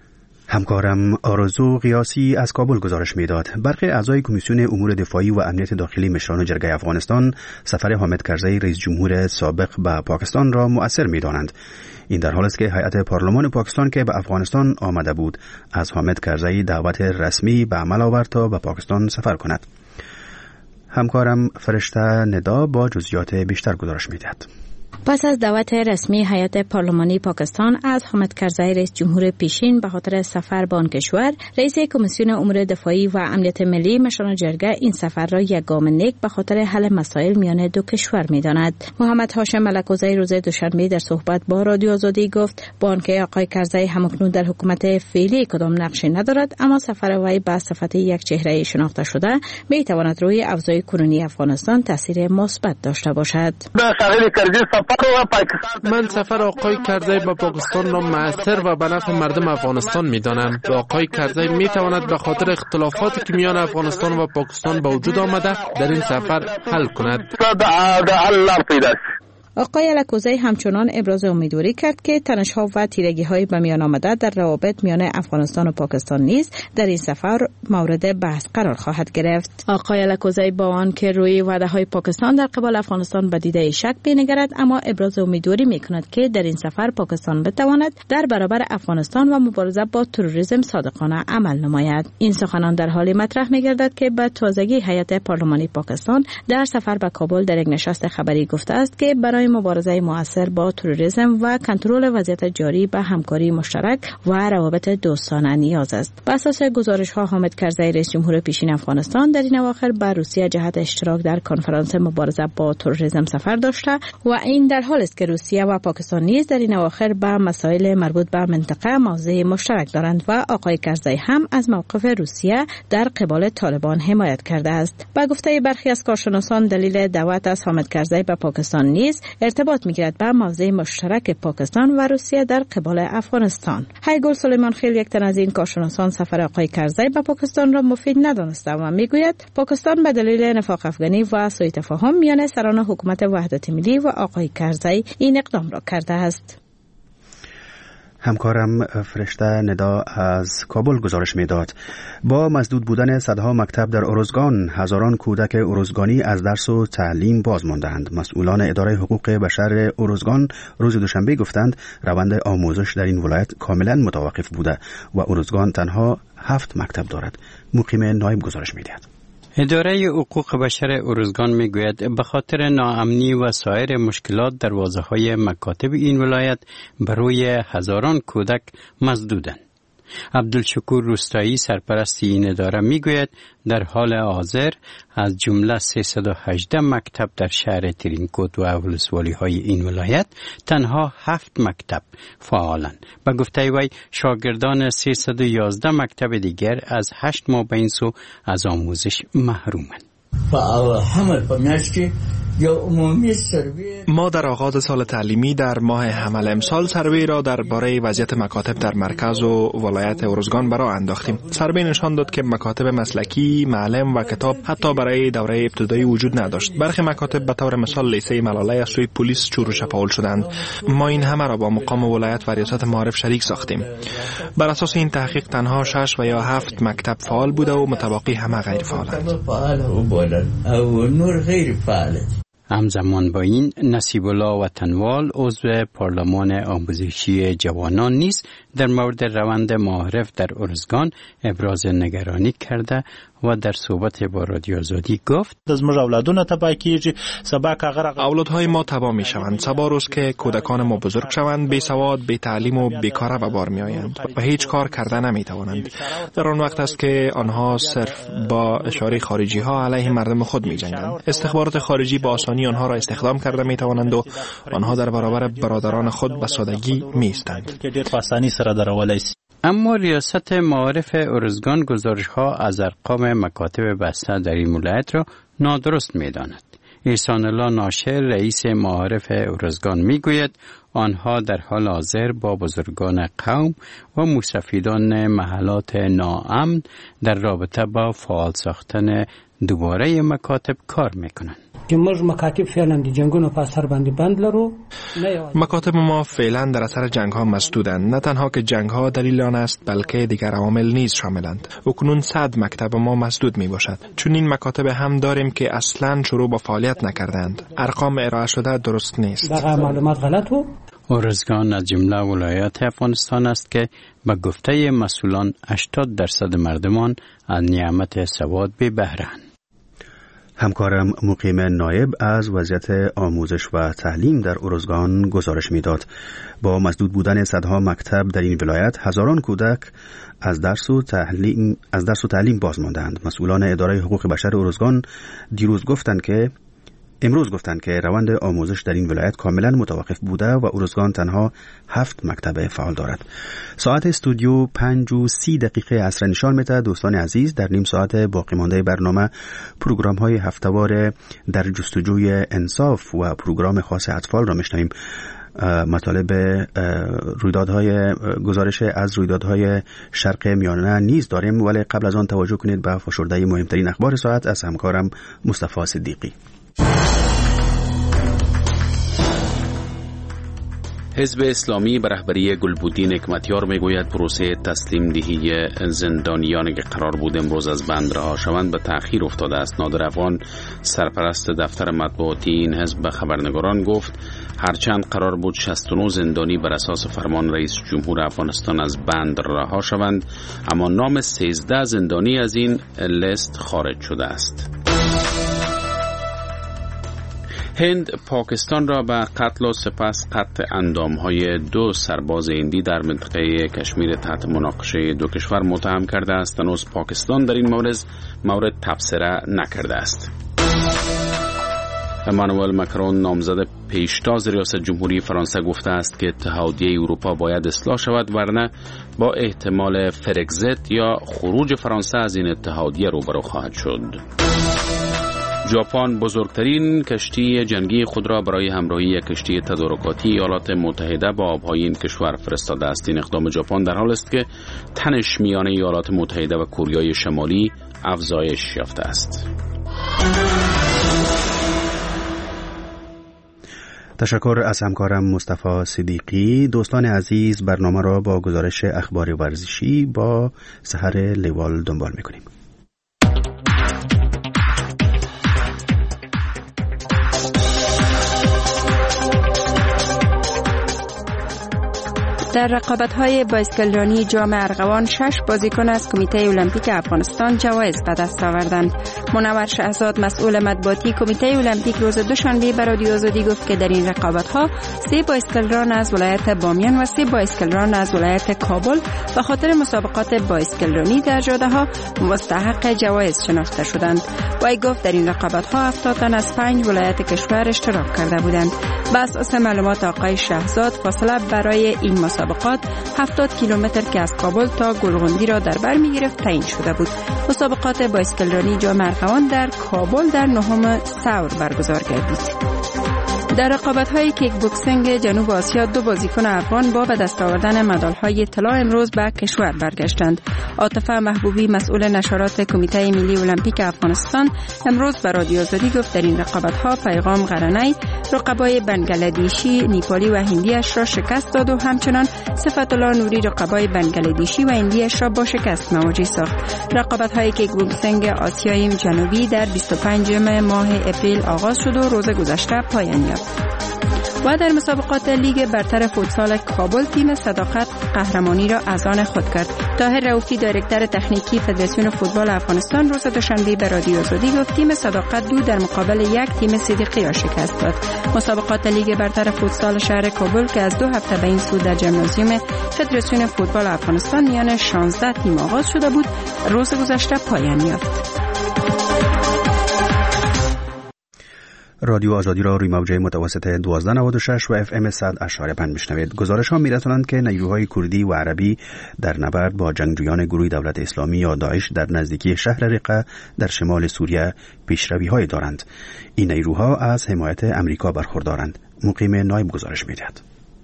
همکارم آرزو قیاسی از کابل گزارش میداد. برخی اعضای کمیسیون امور دفاعی و امنیت داخلی مشران جرگه افغانستان سفر حامد کرزی رئیس جمهور سابق به پاکستان را مؤثر می‌دانند. این در حالی است که هیئت پارلمان پاکستان که به افغانستان آمده بود از حامد کرزی دعوت رسمی به عمل آورد تا به پاکستان سفر کند. همکارم فرشته ندا با جزئیات بیشتر گزارش می‌دهد. پس از دعوت رسمی هیئت پارلمانی پاکستان از حامد کرزی رئیس جمهور پیشین به خاطر سفر به آن کشور، رئیس کمیسیون امور دفاعی و امنیت ملی مشران جرگه این سفر را یک گام نیک به خاطر حل مسائل میان دو کشور می‌داند. محمد هاشم ملکوزی روز دوشنبه در صحبت با رادیو آزادی گفت با آنکه آقای کرزی همکنون در حکومت فعلی کدام نقشی ندارد، اما سفر وی به صفت یک چهره شناخته شده می‌تواند روی اوضاع کنونی افغانستان تاثیر مثبت داشته باشد. من سفر آقای کرزی به پاکستان را مؤثر و به نفع مردم افغانستان می‌دانم. آقای کرزی می‌تواند به خاطر اختلافاتی که میان افغانستان و پاکستان به وجود آمده در این سفر حل کند. آقای الکوزی همچنان ابراز امیدواری کرد که تنش‌ها و تیرگی‌های به میان آمده در روابط میان افغانستان و پاکستان نیز در این سفر مورد بحث قرار خواهد گرفت. آقای الکوزی با آنکه روی وعده‌های پاکستان در قبال افغانستان به دیده شک بینگرد، اما ابراز امیدواری می‌کند که در این سفر پاکستان بتواند در برابر افغانستان و مبارزه با تروریسم صادقانه عمل نماید. این سخنان در حالی مطرح می‌گردد که به تازگی هیئت پارلمانی پاکستان در سفر به کابل در یک نشست خبری گفته است که برای مبارزه مؤثر با تروریسم و کنترل وضعیت جاری به همکاری مشترک و روابط دوستانه نیاز است. بر اساس گزارش‌ها حامد کرزی رئیس جمهور پیشین افغانستان در این اواخر به روسیه جهت اشتراک در کنفرانس مبارزه با تروریسم سفر داشته و این در حالی است که روسیه و پاکستان نیز در این اواخر به مسائل مربوط به منطقه موضع مشترک دارند و آقای کرزی هم از موقف روسیه در قبال طالبان حمایت کرده است. با گفته برخی از کارشناسان دلیل دعوت از حامد کرزی به پاکستان نیز ارتباط می‌گیرد با موضع مشترک پاکستان و روسیه در قبال افغانستان. هیگل سلیمان خیل یک تن از این کارشناسان سفر آقای کرزی به پاکستان را مفید ندانسته و میگوید پاکستان به دلیل نفاق افغانی و سوء تفاهم میان سران حکومت وحدت ملی و آقای کرزی این اقدام را کرده است. همکارم فرشته ندا از کابل گزارش میداد. با مسدود بودن صدها مکتب در ارزگان، هزاران کودک ارزگانی از درس و تعلیم باز ماندند. مسئولان اداره حقوق بشر ارزگان روز دوشنبه گفتند روند آموزش در این ولایت کاملا متوقف بوده و ارزگان تنها هفت مکتب دارد. مقیم نایب گزارش میدهد. اداره حقوق بشر ارزگان میگوید به خاطر ناامنی و سایر مشکلات دروازه‌های مکاتب این ولایت بر روی هزاران کودک مسدودند. عبدالشکور روستایی سرپرست این اداره میگوید در حال حاضر از جمله سیصد و هجده مکتب در شهر ترینکوت و ولسوالی های این ولایت تنها هفت مکتب فعالند. به گفته وی شاگردان سیصد و یازده مکتب دیگر از هشت ماه به این سو از آموزش محرومند. ما در آغاز سال تعلیمی در ماه حمل امسال سروی را درباره وضعیت مکاتب در مرکز و ولایت ارزگان برای انداختیم. سروی نشان داد که مکاتب مسلکی، معلم و کتاب حتی برای دوره ابتدایی وجود نداشت. برخی مکاتب به طور مثال لیسه ملاله از سوی پلیس چور و چپاول شدند. ما این همه را با مقام ولایت و ریاست معارف شریک ساختیم. بر اساس این تحقیق تنها شش و یا هفت مکتب فعال بوده و متبقی همه غیر فعالند. همزمان با این نصیب الله وطنوال عضو پارلمان آموزشی جوانان نیز در مورد روند معارف در ارزگان ابراز نگرانی کرده و در صحبت با رادیو آزادی گفت اولادهای ما تباه می شوند. سبا روز که کودکان ما بزرگ شوند بی سواد، بی تعلیم و بیکاره به بار می آیند و هیچ کار کرده نمی توانند. در آن وقت است که آنها صرف با اشاره خارجی ها علیه مردم خود می جنگند. استخبارات خارجی با آسانی آنها را استخدام کرده می توانند و آنها در برابر برادران خود به سادگی می ایستند. اما ریاست معارف ارزگان گزارش‌ها از ارقام مکاتب بسته در این ولایت را نادرست می‌داند. احسان الله ناشر رئیس معارف ارزگان می‌گوید آنها در حال حاضر با بزرگان قوم و مستفیدان محلات ناامن در رابطه با فعال ساختن دوباره مکاتب کار می‌کنند. چې موږ مکاتب فعلا د جنگونو په اثر باندې بند لرو. مکاتب ما فعلا در اثر جنگ ها مسدودند. نه تنها که جنگ ها دلیل آن است بلکه دیگر عوامل نیز شاملند. اکنون صد مکتب ما مسدود می باشد. چون این مکاتب هم داریم که اصلا شروع با فعالیت نکردند. ارقام ارائه شده درست نیست. دغه معلومات غلط و ارزگان از جمله ولایات افغانستان است که به گفته مسئولان هشتاد درصد مردمان از نعمت سواد بی بهره‌اند. همکارم مقیم نایب از وضعیت آموزش و تعلیم در ارزگان گزارش میداد. با مسدود بودن صدها مکتب در این ولایت، هزاران کودک از درس و تعلیم از درس و تعلیم باز ماندند. مسئولان اداره حقوق بشر ارزگان دیروز گفتند که امروز گفتند که روند آموزش در این ولایت کاملا متوقف بوده و ارزگان تنها هفت مکتب فعال دارد. ساعت استودیو پنج و سی دقیقه عصر نشان می‌دهد. دوستان عزیز، در نیم ساعت باقی مانده برنامه پروگرام های هفته‌وار در جستجوی انصاف و پروگرام خاص اطفال را میشنویم. مطالب رویدادهای گزارش از رویدادهای شرق میانه نیز داریم، ولی قبل از آن توجه کنید به فشرده مهمترین اخبار ساعت از همکارم مصطفی صدیقی. حزب اسلامی به رهبری گلبودین حکمتیار میگوید پروسه تسلیم دهی زندانیانی که قرار بود امروز از بند رها شوند به تأخیر افتاده است. نادر افغان سرپرست دفتر مطبوعاتی این حزب به خبرنگاران گفت هرچند قرار بود شصت و نه زندانی بر اساس فرمان رئیس جمهور افغانستان از بند رها شوند، اما نام سیزده زندانی از این لیست خارج شده است. هند پاکستان را به قتل و سپس قطع اندامهای دو سرباز هندی در منطقه کشمیر تحت مناقشه دو کشور متهم کرده است. هنوز پاکستان در این مورد مورد تبصره نکرده است. امانوئل مکرون نامزد پیشتاز ریاست جمهوری فرانسه گفته است که اتحادیه اروپا باید اصلاح شود، ورنه با احتمال فرگزیت یا خروج فرانسه از این اتحادیه روبرو خواهد شد. ژاپن بزرگترین کشتی جنگی خود را برای همراهی یک کشتی تدارکاتی ایالات متحده با آبهای این کشور فرستاده است. این اقدام ژاپن در حال است که تنش میان ایالات متحده و کره شمالی افزایش یافته است. تشکر از همکارم مصطفی صدیقی. دوستان عزیز، برنامه را با گزارش اخبار ورزشی با سحر لیوال دنبال می‌کنیم. در رقابت‌های بایسکلرانی جام ارغوان شش بازیکن از کمیته المپیک افغانستان جوایز به دست آوردند. منور شهزاد، مسئول مطبوعاتی کمیته المپیک، روز دوشنبه به رادیو آزادی گفت که در این رقابت‌ها سه بایسکلران از ولایت بامیان و سه بایسکلران از ولایت کابل به خاطر مسابقات بایسکلرانی در جاده‌ها مستحق جوایز شناخته شدند. وی گفت در این رقابت‌ها هفتاد تن از پنج ولایت کشور اشتراک کرده بودند. بر اساس معلومات آقای شهزاد، فاصله برای این مسابقات هفتاد کیلومتر که از کابل تا گلغندی را در بر می گرفت تعیین شده بود. مسابقات بایسکلرانی جام ارغوان در کابل در نهم ثور برگزار گردید. در رقابت‌های کیک بوکسینگ جنوب آسیا دو بازیکن افغان با به دست آوردن مدال‌های طلا امروز به کشور برگشتند. عاطفه محبوبی، مسئول نشرات کمیته ملی المپیک افغانستان، امروز به رادیو آزادی گفت در این رقابت‌ها پیغام قرنی رقبای بنگلادیشی، نیپالی و هندیش را شکست داد و همچنان صفت الله نوری رقبای بنگلادیشی و هندیش را با شکست مواجه ساخت. رقابت‌های کیک بوکسینگ آسیای جنوبی در بیست و پنجم ماه اپریل آغاز شد و روز گذشته پایان یافت. و در مسابقات لیگ برتر فوتسال کابل تیم صداقت قهرمانی را از آن خود کرد. طاهر رؤوفی، دایرکتور تکنیکی فدراسیون فوتبال افغانستان، روز دوشنبه به رادیو آزادی گفت تیم صداقت دو در مقابل یک تیم صدیقی را شکست داد. مسابقات لیگ برتر فوتسال شهر کابل که از دو هفته به این سو در ژیمنازیوم فدراسیون فوتبال افغانستان میان شانزده تیم آغاز شده بود، روز گذشته پایان یافت. رادیو آزادی را روی موجه متوسط دوازده نود و شش و اف ام صد اشاره پنج میشنوید. گزارش ها میرسانند که نیروهای کردی و عربی در نبرد با جنگجویان گروه دولت اسلامی یا داعش در نزدیکی شهر رقه در شمال سوریه پیشروی های دارند. این نیروها از حمایت امریکا برخوردارند. مقیم نایب گزارش میدهد.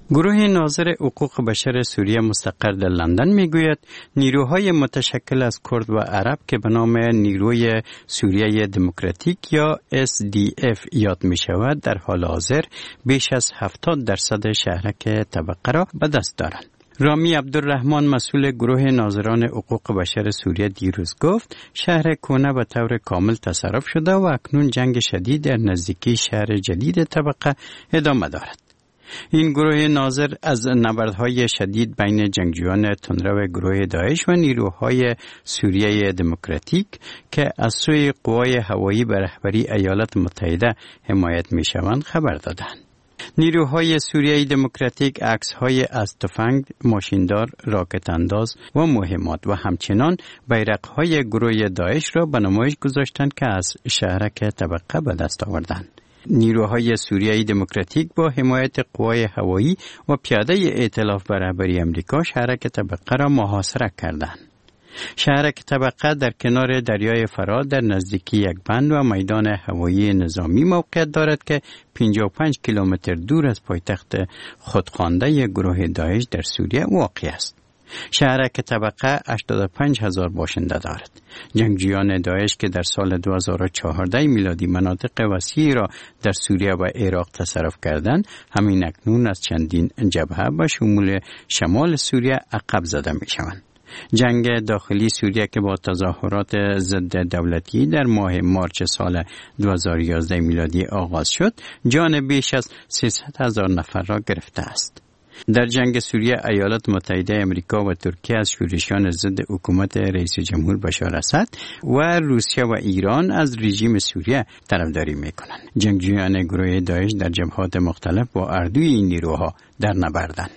گروه ناظر حقوق بشر سوریه مستقر در لندن میگوید نیروهای متشکل از کرد و عرب که به نام نیروی سوریه دموکراتیک یا اس دی اف یاد می شود در حال حاضر بیش از هفتاد درصد شهرک طبقه را به دست دارند. رامی عبدالرحمن مسئول گروه ناظران حقوق بشر سوریه دیروز گفت شهر کونه به طور کامل تصرف شده و اکنون جنگ شدید در نزدیکی شهر جدید طبقه ادامه دارد. این گروه ناظر از نبردهای شدید بین جنگجویان تندرو گروه داعش و نیروهای سوریه دموکراتیک که از سوی قوای هوایی به رهبری ایالات متحده حمایت می شوند خبر دادند. نیروهای سوریه دموکراتیک عکس‌های از تفنگ، ماشیندار، راکت انداز و مهمات و همچنان بیرق‌های گروه داعش را به نمایش گذاشتند که از شهرک طبقه به دست آوردند. نیروهای سوریه دموکراتیک با حمایت قوای هوایی و پیاده ائتلاف به رهبری امریکا شهرک طبقه را محاصره کردند. شهرک طبقه در کنار دریای فرات در نزدیکی یک بند و میدان هوایی نظامی موقعیت دارد که پنجاه و پنج کیلومتر دور از پایتخت خودخوانده گروه داعش در سوریه واقع است. شهرک طبقه هشتاد و پنج هزار باشنده دارد. جنگجویان داعش که در سال دو هزار و چهارده میلادی مناطق وسیعی را در سوریه و عراق تصرف کردند، همین اکنون از چندین جبهه به شمول شمال سوریه عقب زده می شوند. جنگ داخلی سوریه که با تظاهرات ضد دولتی در ماه مارچ سال دو هزار و یازده میلادی آغاز شد، جان بیش از سیصد هزار نفر را گرفته است. در جنگ سوریه ایالات متحده امریکا و ترکیه از شورشیان ضد حکومت رئیس جمهور بشار اسد و روسیه و ایران از رژیم سوریه طرفداری می‌کنند. جنگجویان گروه داعش در جبهات مختلف با اردوی این نیروها در نبردند.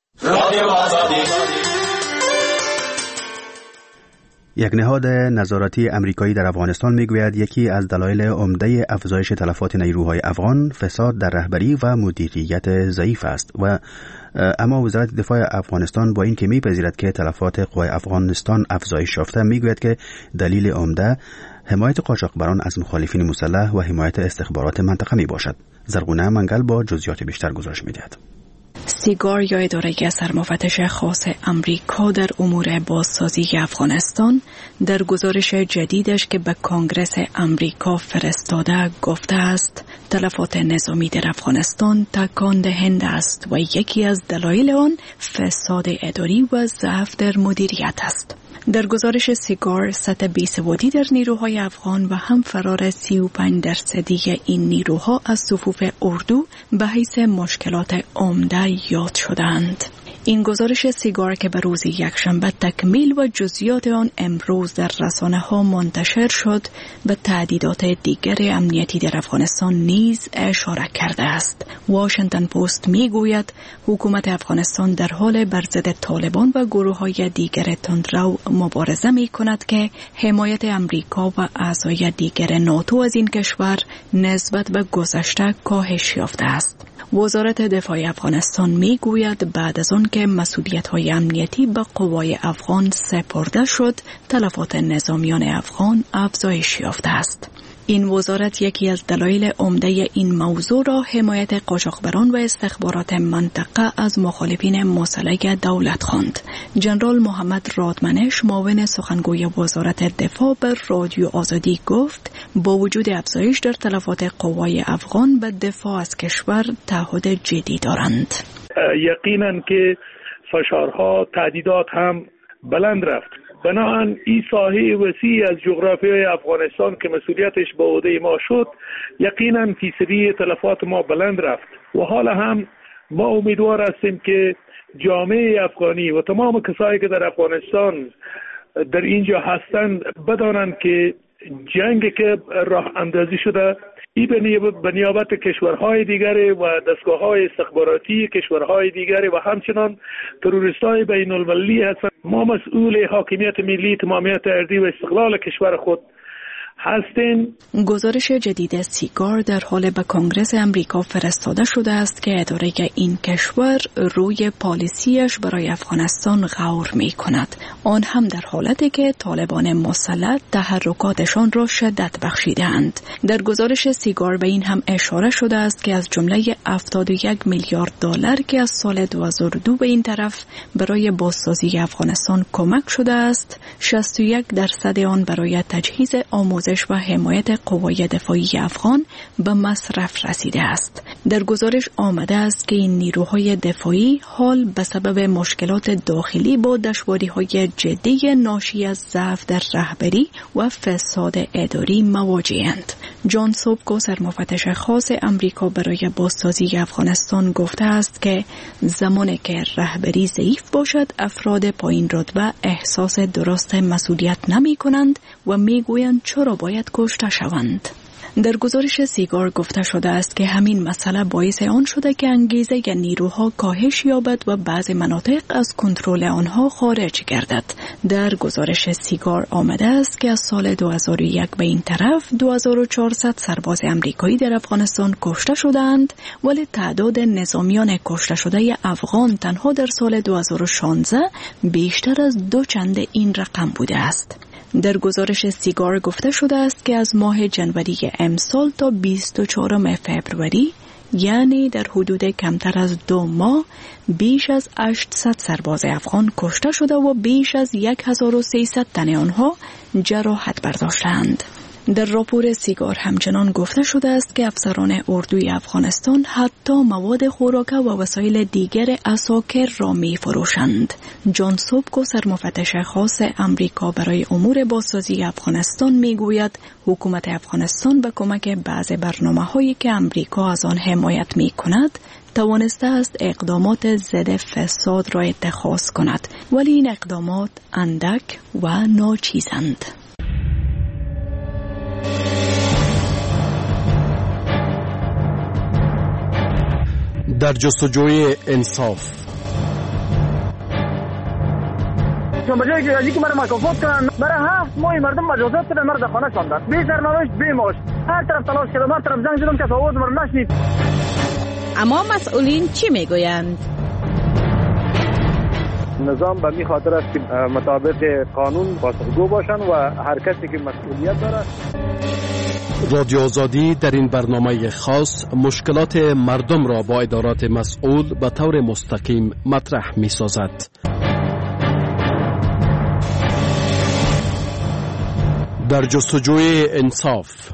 یک نهاد نظارتی امریکایی در افغانستان میگوید یکی از دلایل عمده افزایش تلفات نیروهای افغان فساد در رهبری و مدیریت ضعیف است و اما وزارت دفاع افغانستان با این که میپذیرد که تلفات قوای افغانستان افزایش یافته میگوید که دلیل عمده حمایت قاچاقبران از مخالفین مسلح و حمایت استخبارات منطقه می باشد. زرغونه منگل با جزئیات بیشتر گزارش میدهد. سیگار یا اداره سرمفتش خاص امریکا در امور بازسازی افغانستان در گزارش جدیدش که به کنگره امریکا فرستاده گفته است تلفات نظامی در افغانستان تکان دهنده است و یکی از دلایل آن فساد اداری و ضعف در مدیریت است. در گزارش سیگار سطح بی‌ثباتی در نیروهای افغان و هم فرار سی و پنج درصدی این نیروها از صفوف اردو به حیث مشکلات عمده یاد شدند. این گزارش سیگار که به روز یکشنبه تکمیل و جزئیات آن امروز در رسانه‌ها منتشر شد به تهدیدات دیگر امنیتی در افغانستان نیز اشاره کرده است. واشنگتن پست میگوید حکومت افغانستان در حال بر ضد طالبان و گروه‌های دیگر تندرو مبارزه می‌کند که حمایت امریکا و اعضای دیگر ناتو از این کشور نسبت به گذشته کاهش یافته است. وزارت دفاع افغانستان میگوید بعد از آن که مسئولیت‌های امنیتی به قوای افغان سپرده شد، تلفات نظامیان افغان افزایش یافته است. این وزارت یکی از دلایل عمده این موضوع را حمایت قاچاقبران و استخبارات منطقه از مخالفین مسلح دولت خواند. جنرال محمد رادمنش معاون سخنگوی وزارت دفاع به رادیو آزادی گفت با وجود افزایش در تلفات قوای افغان به دفاع از کشور تعهد جدی دارند. یقینا که فشارها تهدیدات هم بلند رفت. بنابراین این ساحه وسیع از جغرافیای افغانستان که مسئولیتش به عهده ما شد یقینا فیصدی تلفات ما بلند رفت و حالا هم ما امیدوار هستیم که جامعه افغانی و تمام کسایی که در افغانستان در اینجا هستند بدانند که جنگ که راه اندازی شده ای به نیابت کشورهای دیگر و دستگاه‌های استخباراتی کشورهای دیگر و همچنان تروریست‌های بین المللی هستند. ما مسئول حاکمیت ملی، تمامیت ارضی و استقلال کشور خود هستین. گزارش جدید سیگار در حال به کنگره امریکا فرستاده شده است که اداره این کشور روی پالیسیش برای افغانستان غور می کند. آن هم در حالتی که طالبان مسلط تحرکاتشان را شدت بخشیدند. در گزارش سیگار به این هم اشاره شده است که از جمله هفتاد و یک میلیارد دلار که از سال دو هزار و دو به این طرف برای بازسازی افغانستان کمک شده است، شصت و یک درصد آن برای تجهیز آموزش و حمایت قوای دفاعی افغان به مصرف رسیده است. در گزارش آمده است که این نیروهای دفاعی حال به سبب مشکلات داخلی با دشواری‌های جدی ناشی از ضعف در رهبری و فساد اداری مواجه‌اند. جان سوبکو، سرمفتش خاص امریکا برای بازسازی افغانستان، گفته است که زمانی که رهبری ضعیف باشد، افراد پایین رتبه احساس درست مسئولیت نمی کنند و می گویند چرا باید کشته شوند. در گزارش سیگار گفته شده است که همین مسئله باعث آن شده که انگیزه نیروها کاهش یابد و بعضی مناطق از کنترل آنها خارج گردد. در گزارش سیگار آمده است که از سال دو هزار و یک به این طرف دو هزار و چهارصد سرباز امریکایی در افغانستان کشته شدند، ولی تعداد نظامیان کشته شده افغان تنها در سال دو هزار و شانزده بیشتر از دو چند این رقم بوده است. در گزارش سیگار گفته شده است که از ماه جنوری امسال تا بیست و چهارم فوریه، یعنی در حدود کمتر از دو ماه، بیش از هشتصد سرباز افغان کشته شده و بیش از هزار و سیصد تن آنها جراحت برداشتند. در راپور سیگار همچنان گفته شده است که افسران اردوی افغانستان حتی مواد خوراک و وسایل دیگر عساکر را می فروشند. جان سوبکو، سرمفتش خاص امریکا برای امور بازسازی افغانستان، می گوید حکومت افغانستان به کمک بعض برنامه هایی که امریکا از آن حمایت می کند توانسته است اقدامات ضد فساد را اتخاذ کند، ولی این اقدامات اندک و ناچیزند. در جستجوی انصاف. چون بجایی که ازی که مرا مکافات کنن، برای هفت ماهی مردم مجازات کردن، مرد خانه شاندن، بی سرنوشت بی معاش، هر طرف تلاش کردم، هر طرف زنگ زدم که آواز مرا نشنید. اما مسئولین چی میگویند؟ نظام به می خاطر است که مطابق قانون پاسخگو باشن و هر کسی که مسئولیت داره. رادیو آزادی در این برنامه خاص مشکلات مردم را با ادارات مسئول به طور مستقیم مطرح می سازد. در جستجوی انصاف.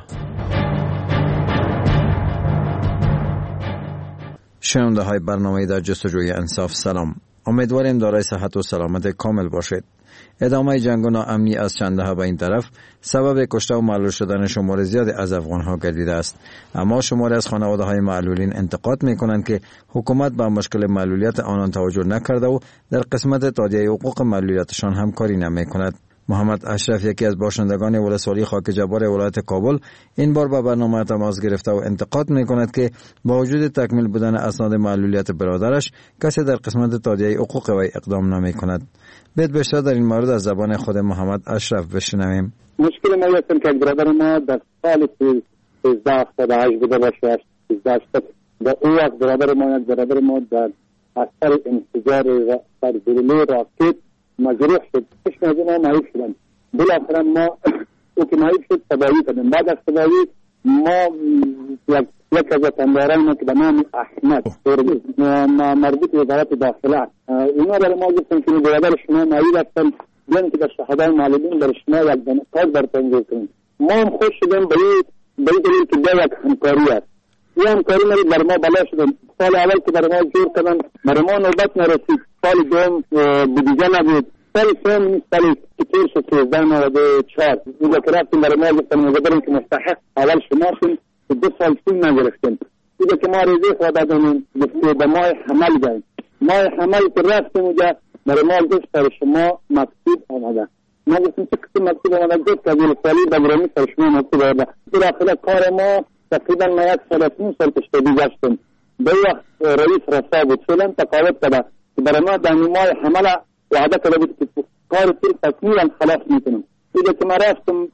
شنونده های برنامه در جستجوی انصاف، سلام. امیدواریم دارای صحت و سلامت کامل باشید. ادامه جنگ و ناامنی از چند دهه به این طرف سبب کشته و معلول شدن شمار زیادی از افغان‌ها گردیده است، اما شماری از خانواده‌های معلولین انتقاد می‌کنند که حکومت به مشکل معلولیت آنان توجه نکرده و در قسمت تادیه حقوق معلولیتشان همکاری نمی‌کند. محمد اشرف، یکی از باشندگان ولسوالی خاک جبار ولایت کابل، این بار به برنامه تماس گرفته و انتقاد می‌کند که با وجود تکمیل بودن اسناد معلولیت برادرش، کسی در قسمت تادیه حقوق وی اقدام نمی‌کند. بیت بیشتر در این مورد از زبان خود محمد اشرف بشنویم. مشکل ما است که برادر ما در سال سیزده هفتاد و هشت بوده باشه، سیزده هفتاد و او از برادر ما یک برادر ما در اثر انفجار سرزلزله راکت مجروح شد. کش از ما معیب شدن. بالاخره ما او که معیب شد تداوی کردیم. بعد از تداوی ما یک یک از وطنداران ما که به نام احمد مربوط به وزارت داخله، اینا برای ما گفتن که برادر شما معیب هستن، بیان که در شهدای معلولین در شما یک کار بر تنظیم کنیم. ما هم خوش شدیم به این دلیل که دا یک همکاری است. این همکاری ما بر ما بلا شدن. سال اول که بر ما جور کردن بر ما نوبت نرسید، سال دوم بودیجه نبود، سال سوم نیست، سالی که تیر شد سیزده نود و چهار اینجا که رفتیم بر ما گفتن مقدرم که مستحق اول شما شد که دو سال سیم نگرفتیم. اینجا که ما ریزه خواهد دادیم گفته به ماه حمل گایم. ماه حمل که رفتیم اونجا برای ما گفت سر شما مکتوب آمده. ما گفتیم چه کسی مکتوب آمده؟ گفت که ولسوالی بگرامی سر شما مکتوب آمده. در داخل کار ما تقریبا ما یک سال اکنون سال پشت دیگشتیم. به وقت رئیس رسا بود فعلا تقاوت کرده که برای ما در ماه حمل وعده کرده بود که کار تیر تکمیلا خلاص میکنم. اینجا که ما رفتم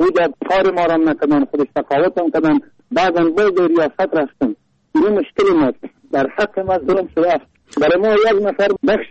اوجا کار ما را نکردن، خودش تقاوت هم کردن، بعضا باز ریاست رفتن. این مشکل ما در حق ما ظلم شده است. برای ما یک نفر بخش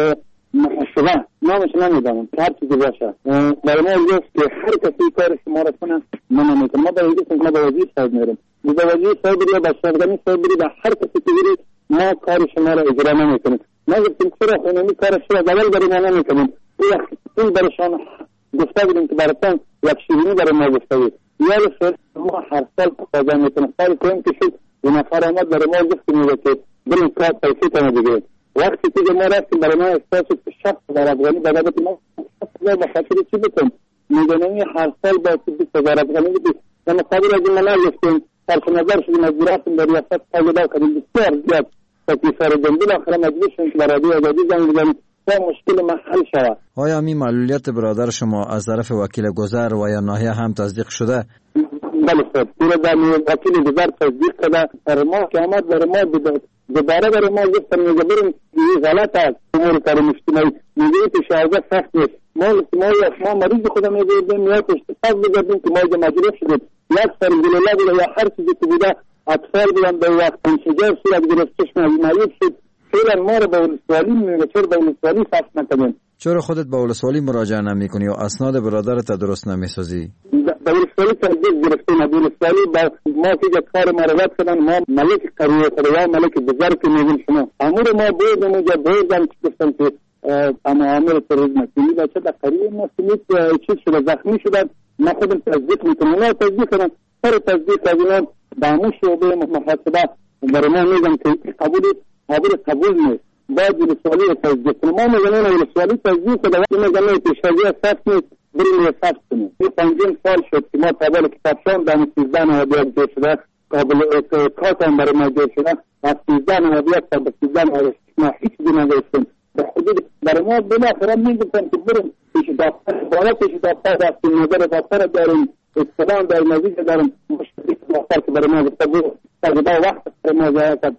محاسبه نامش نمیدانم هر چیزی باشه، برای ما گفت که هر کسی کار شما را کنه من نمیکنم. ما باید گفتم ما به وزیر صاحب میرم، به وزیر صاحب یا به شهرداری صاحب بری، به هر کسی که بری ما کار شما را اجرا نمیکنیم. ما گفتیم چرا خونمی کار شما اول برای ما نمیکنیم؟ این برایشان گفته بودیم که براتون یک شیرینی برای ما گفته بود. یا رسول ما هر سال تقاضا میکنیم، سال کنیم که شد دو نفر آمد برای ما گفتیم که بریم کار پیسی کنه بگیریم. وقتی که ما رفتیم برای ما احساس شد که شخص در افغانی بگه ما شخص با خاطر چی بکنیم؟ میدونیم هر سال با بیست هزار افغانی بودیم و مقابل از این منا گفتیم طرف نظر شدیم از گرافتیم در ریاست تاگدا کردیم بسیار زیاد تکلیفار جنبیل آخر مجبور شدیم که برای آزادی زنگ بزنیم تا مشکل ما حل شود. آیا می معلولیت برادر شما از طرف وکیل گذر و یا ناحیه هم تصدیق شده؟ بله صاحب، پورا در وکیل گذر تصدیق کرده. در ما که آمد برای ما دوباره برای ما گفتن میگه بریم این غلط است امور کار مجتمعی، میگه که شارجه سخت نیست. ما ما ما مریض خودم میگیم میاد اشتباه بگردیم که ما اینجا مجبور شدیم یک سر گلوله بوده یا هر چیزی که بوده اطفال بودن به وقت انشجار صورت گرفت چشم از معیوب شد. فعلا ما رو به ولسوالی میگه چرا به ولسوالی فصل نکنیم؟ چرا خودت به ولسوالی مراجعه نمیکنی و اسناد برادرت درست نمیسازی؟ به ولسوالی تصدیق گرفتیم. به ولسوالی ما که کار ما رو رد کردن، ما ملک قریه قریه ملک بزر که میگیم شما امور ما بودم اونجا بودم که گفتم که اما امور تروریسم کنی بچه در قریه ما سمیت چیز شده زخمی شدن. ما خودم تصدیق میکنم، اونا تصدیق کردن. سر تصدیق از اینا به همون شعبه محاسبه برای ما میگم که قبول قابل قبول نیست، باید ولسوالی تصدیق کنیم. ما میگنیم ولسوالی تصدیق کنیم، این میگنیم پیشوازی سخت نیست، بریم یه سخت کنیم. این پنجم سال شد که ما قابل کتابشان در سیزده نهادیات جور شده، قابل کاتم برای ما جور شده، از سیزده نهادیات تا به سیزده نهادیات ما هیچ دی نگوشتیم. به حدود برای ما بلاخره میگفتن که بریم پیش دفتر، بالا پیش دفتر رفتیم، نظر دفتر داریم، اصطلاح در نزدیک داریم، مشکلی دفتر که برای ما گفته بود تقریبا وقت برای ما ضایع کرد.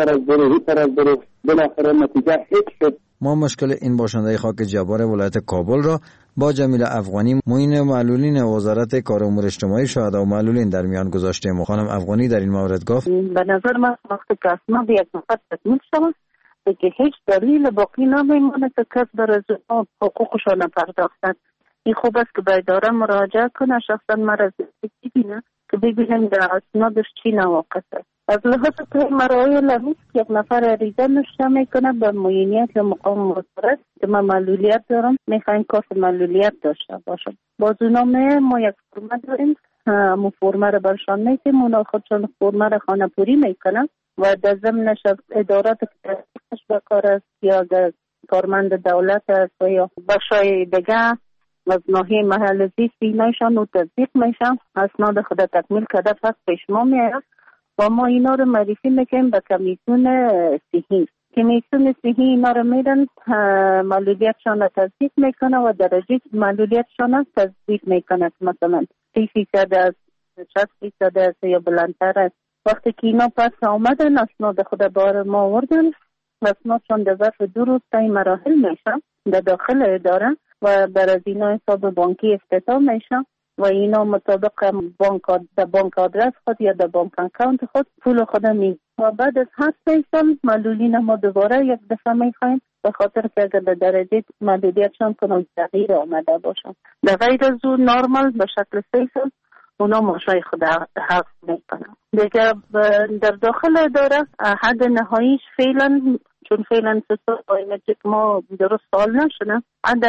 ما مشکل این باشنده خاک جبار ولایت کابل را با جمیل افغانی معین معلولین وزارت کار امور اجتماعی شهدا و معلولین در میان گذاشتیم. خانم افغانی در این مورد گفت به نظر من وقتی که اسناد یک نفر تکمیل شود که هیچ دلیل باقی نمیماند که کس برای حقوقشان نپرداختند. این خوب است که به اداره مراجعه کنه، شخصا مرا ببینه که ببینیم در اسنادش چی نواقص است. از لحاظ که مراحل همیست یک نفر عریضه نوشته میکنه به معینیت یا مقام وزارت که من معلولیت دارم، میخوایم کارت معلولیت داشته باشم. باز اونا ما یک فرمه داریم، همون فرمه رو برشان میتیم، اونا خودشان فرمه رو خانه پوری میکنن و در ضمنش ادارات که به کار است یا کارمند دولت است و یا بخشای دیگه از ناحیه محل زیستی اینایشان رو تصدیق میشن، اسناد خود تکمیل کرده پس پیش ما میاد و ما اینا رو معرفی میکنیم به کمیسیون صحی. کمیسیون صحی اینا رو میدن، معلولیتشان رو تصدیق میکنه و درجه معلولیتشان رو تصدیق میکنه، مثلا سی فیصد است، شصت فیصد است یا بلندتر است. وقتی که اینا پس آمدن اسناد خود بار ما آوردن، اسنادشان در ظرف دو روز تا این مراحل میشن در داخل اداره و بر از اینا حساب بانکی افتتاح میشن و اینا مطابق بانک در بانک آدرس خود یا در بانک اکانت خود پول خود می و بعد از هفت سال معلولین ما دوباره یک دفعه میخوایم به خاطر که اگر در درجه معلولیتشان کنون تغییر آمده باشن. در غیر از اون نورمال به شکل سه سال اونا ماشای خود حق میکنن. دیگه در داخل اداره حد نهاییش فعلا چون فعلا سه سال که ما درست سال نشدن، حد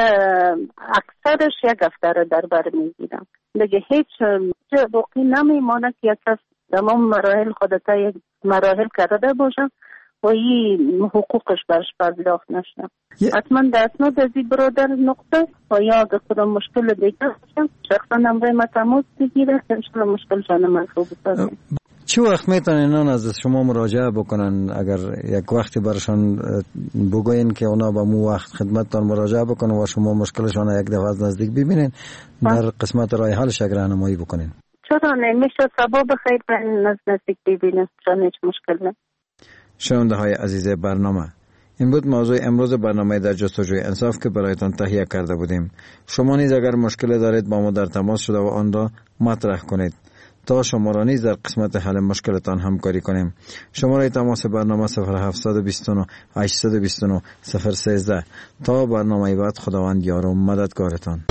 اکثرش یک هفته رو در بر میگیرن. دیگه هیچ باقی نمیمانه که یک کس تمام مراحل خودتا یک مراحل کرده باشن و این حقوقش برش پرداخت نشن. حتما در اسناد از این برادر نقطه و یا اگر خودم مشکل دیگه باشن شخصا نمره ما تماس بگیره که انشاءالله مشکلشان مرفوع بسازیم. چه وقت میتونن از شما مراجعه بکنن؟ اگر یک وقتی برشان بگوین که اونا با مو وقت خدمتتان مراجعه بکنن و شما مشکلشان یک دفعه از نزدیک ببینین در قسمت راه حلش اگر راهنمایی بکنین. چرا نمیشه؟ سبب بخیر از نزدیک ببینن، چون هیچ مشکل نه. شنونده های عزیز برنامه، این بود موضوع امروز برنامه در جستجوی انصاف که برایتان تهیه کرده بودیم. شما نیز اگر مشکل دارید با ما در تماس شده و آن را مطرح کنید تا شما را نیز در قسمت حل مشکلتان همکاری کنیم. شماره تماس برنامه صفر هفت دو نه هشت دو نه صفر یک سه. تا برنامه بعد خداوند یار و مددگارتان.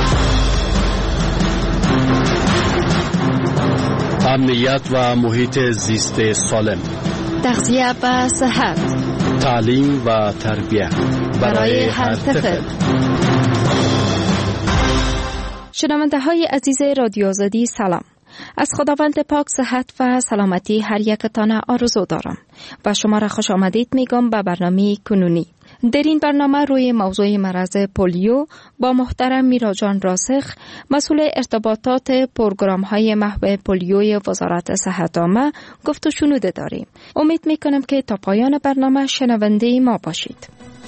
امنیت و محیط زیست سالم، تغذیه و صحت، تعلیم و تربیه برای هر طفل. شنونده های عزیز رادیو آزادی سلام. از خداوند پاک صحت و سلامتی هر یکتان آرزو دارم و شما را خوش آمدید میگم به برنامه کنونی. در این برنامه روی موضوع مرض پولیو با محترم میراجان راسخ، مسئول ارتباطات پروگرام های محو پولیوی وزارت صحت عامه گفت و شنوده داریم. امید میکنم که تا پایان برنامه شنونده ما باشید.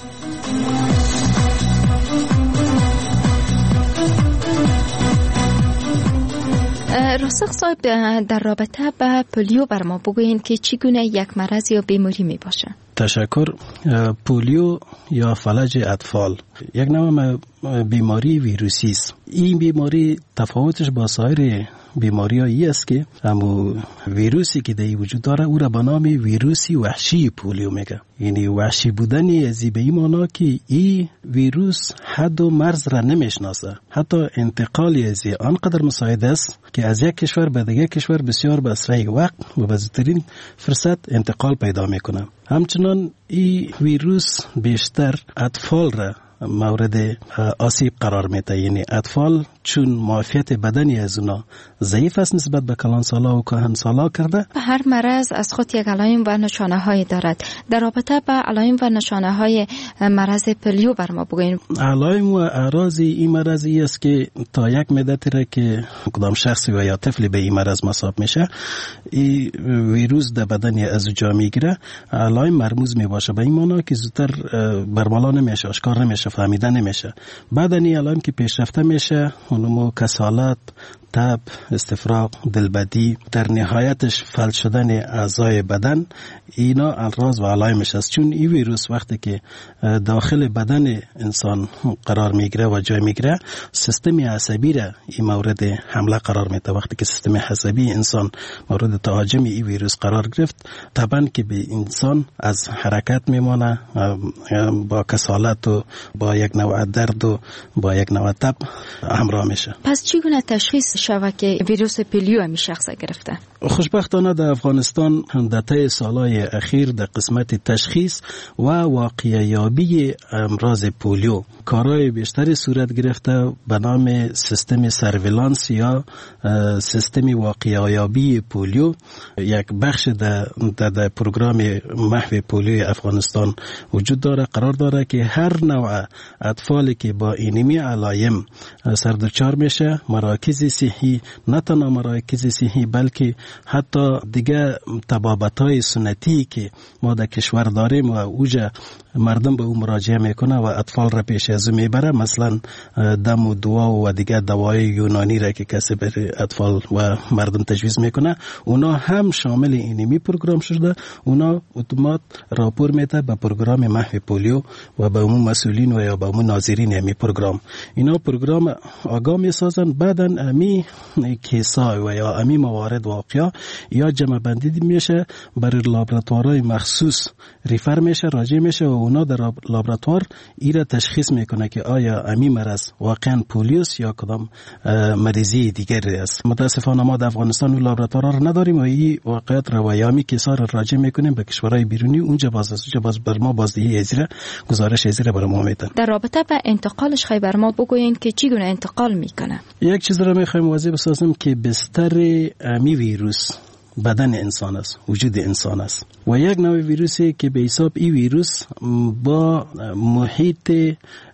راسخ صاحب، در رابطه با پولیو بر ما بگوین که چگونه یک مرض یا بیماری می باشه؟ تشکر. پولیو یا فلج اطفال یک نوع بیماری ویروسی است. این بیماری تفاوتش با سایر بیماری هایی است که همو ویروسی که در وجود داره او را به نام ویروسی وحشی پولیو میگه. یعنی وحشی بودنی ازی به این معنا که این ویروس حد و مرز را نمیشناسه. حتی انتقالی ازی آنقدر مساعد است که از یک کشور به دیگر کشور بسیار به اسرع وقت و به زودترین فرصت انتقال پیدا میکنه. همچنان این ویروس بیشتر اطفال را مورد آسیب قرار میده. یعنی اطفال چون معافیت بدنی از اونا ضعیف است نسبت به کلان سالا و کهن سالا کرده. هر مرض از خود یک علائم و نشانه های دارد. در رابطه با علائم و نشانه های مرض پولیو بر ما بگوین. علائم و اعراض این مرض ای است که تا یک مدتی را که کدام شخصی و یا طفلی به این مرض مصاب میشه، این ویروس در بدن از جا میگیره. علائم مرموز میباشه به این معنا که زودتر برملا نمیشه، آشکار نمیشه، فهمیده نمیشه. بعد این علائم که پیشرفته میشه، اونمو کسالت، تب، استفراغ، دلبدی، در نهایتش فلج شدن اعضای بدن، اینا اعراض و علائمش است. چون این ویروس وقتی که داخل بدن انسان قرار میگیره و جای میگیره، سیستم عصبی را این مورد حمله قرار میده. وقتی که سیستم عصبی انسان مورد تهاجم این ویروس قرار گرفت، طبعا که به انسان از حرکت میمانه، با کسالت و با یک نوع درد و با یک نوع تب همراه میشه. پس چگونه تشخیص شود که ویروس پولیو همی شخص گرفته؟ خوشبختانه در افغانستان در طی سالهای اخیر در قسمت تشخیص و واقعیابی امراض پولیو کارهای بیشتری صورت گرفته به نام سیستم سرویلانس یا سیستم واقعیابی پولیو. یک بخش در, در, در پروگرام محو پولیو افغانستان وجود داره، قرار داره که هر نوع اطفالی که با اینمی علائم سردرچار میشه، مراکز صحی، نه تنها مراکز صحی بلکه حتی دیگه طبابت‌های سنتی که ما در کشور داریم و اوجا مردم به او مراجعه میکنه و اطفال را پیش از او میبره، مثلا دم و دوا و دیگه دوای یونانی را که کسی بر اطفال و مردم تجویز میکنه، اونا هم شامل اینمی پروگرام شده. اونا اتومات راپور میده به پروگرام محو پولیو و به عموم مسئولین و یا به عموم ناظرین امی پروگرام. اینا پروگرام آگاه میسازن. بعداً امی کیسا و یا امی موارد واقعا یا جمع بندی میشه، برای لابراتوارهای مخصوص ریفر میشه، راجع میشه و اونا در لابراتوار ایره تشخیص میکنه که آیا امی مرض واقعا پولیوس یا کدام مریضی دیگری است. متاسفانه ما در افغانستان و لابراتوارها رو نداریم و این واقعیت روایامی کیسا رو راجع میکنیم به کشورهای بیرونی. اونجا باز اونجا باز بر ما بازدهی ازیره گزارش ازیره برای ما میدن. در رابطه با انتقالش خیلی بر ما بگوین که چگونه انتقال میکنه. یک چیز رو میخوایم واضح بسازیم که بستر امی ویروس بدن انسان است، وجود انسان است و یک نوع ویروسی که به حساب این ویروس با محیط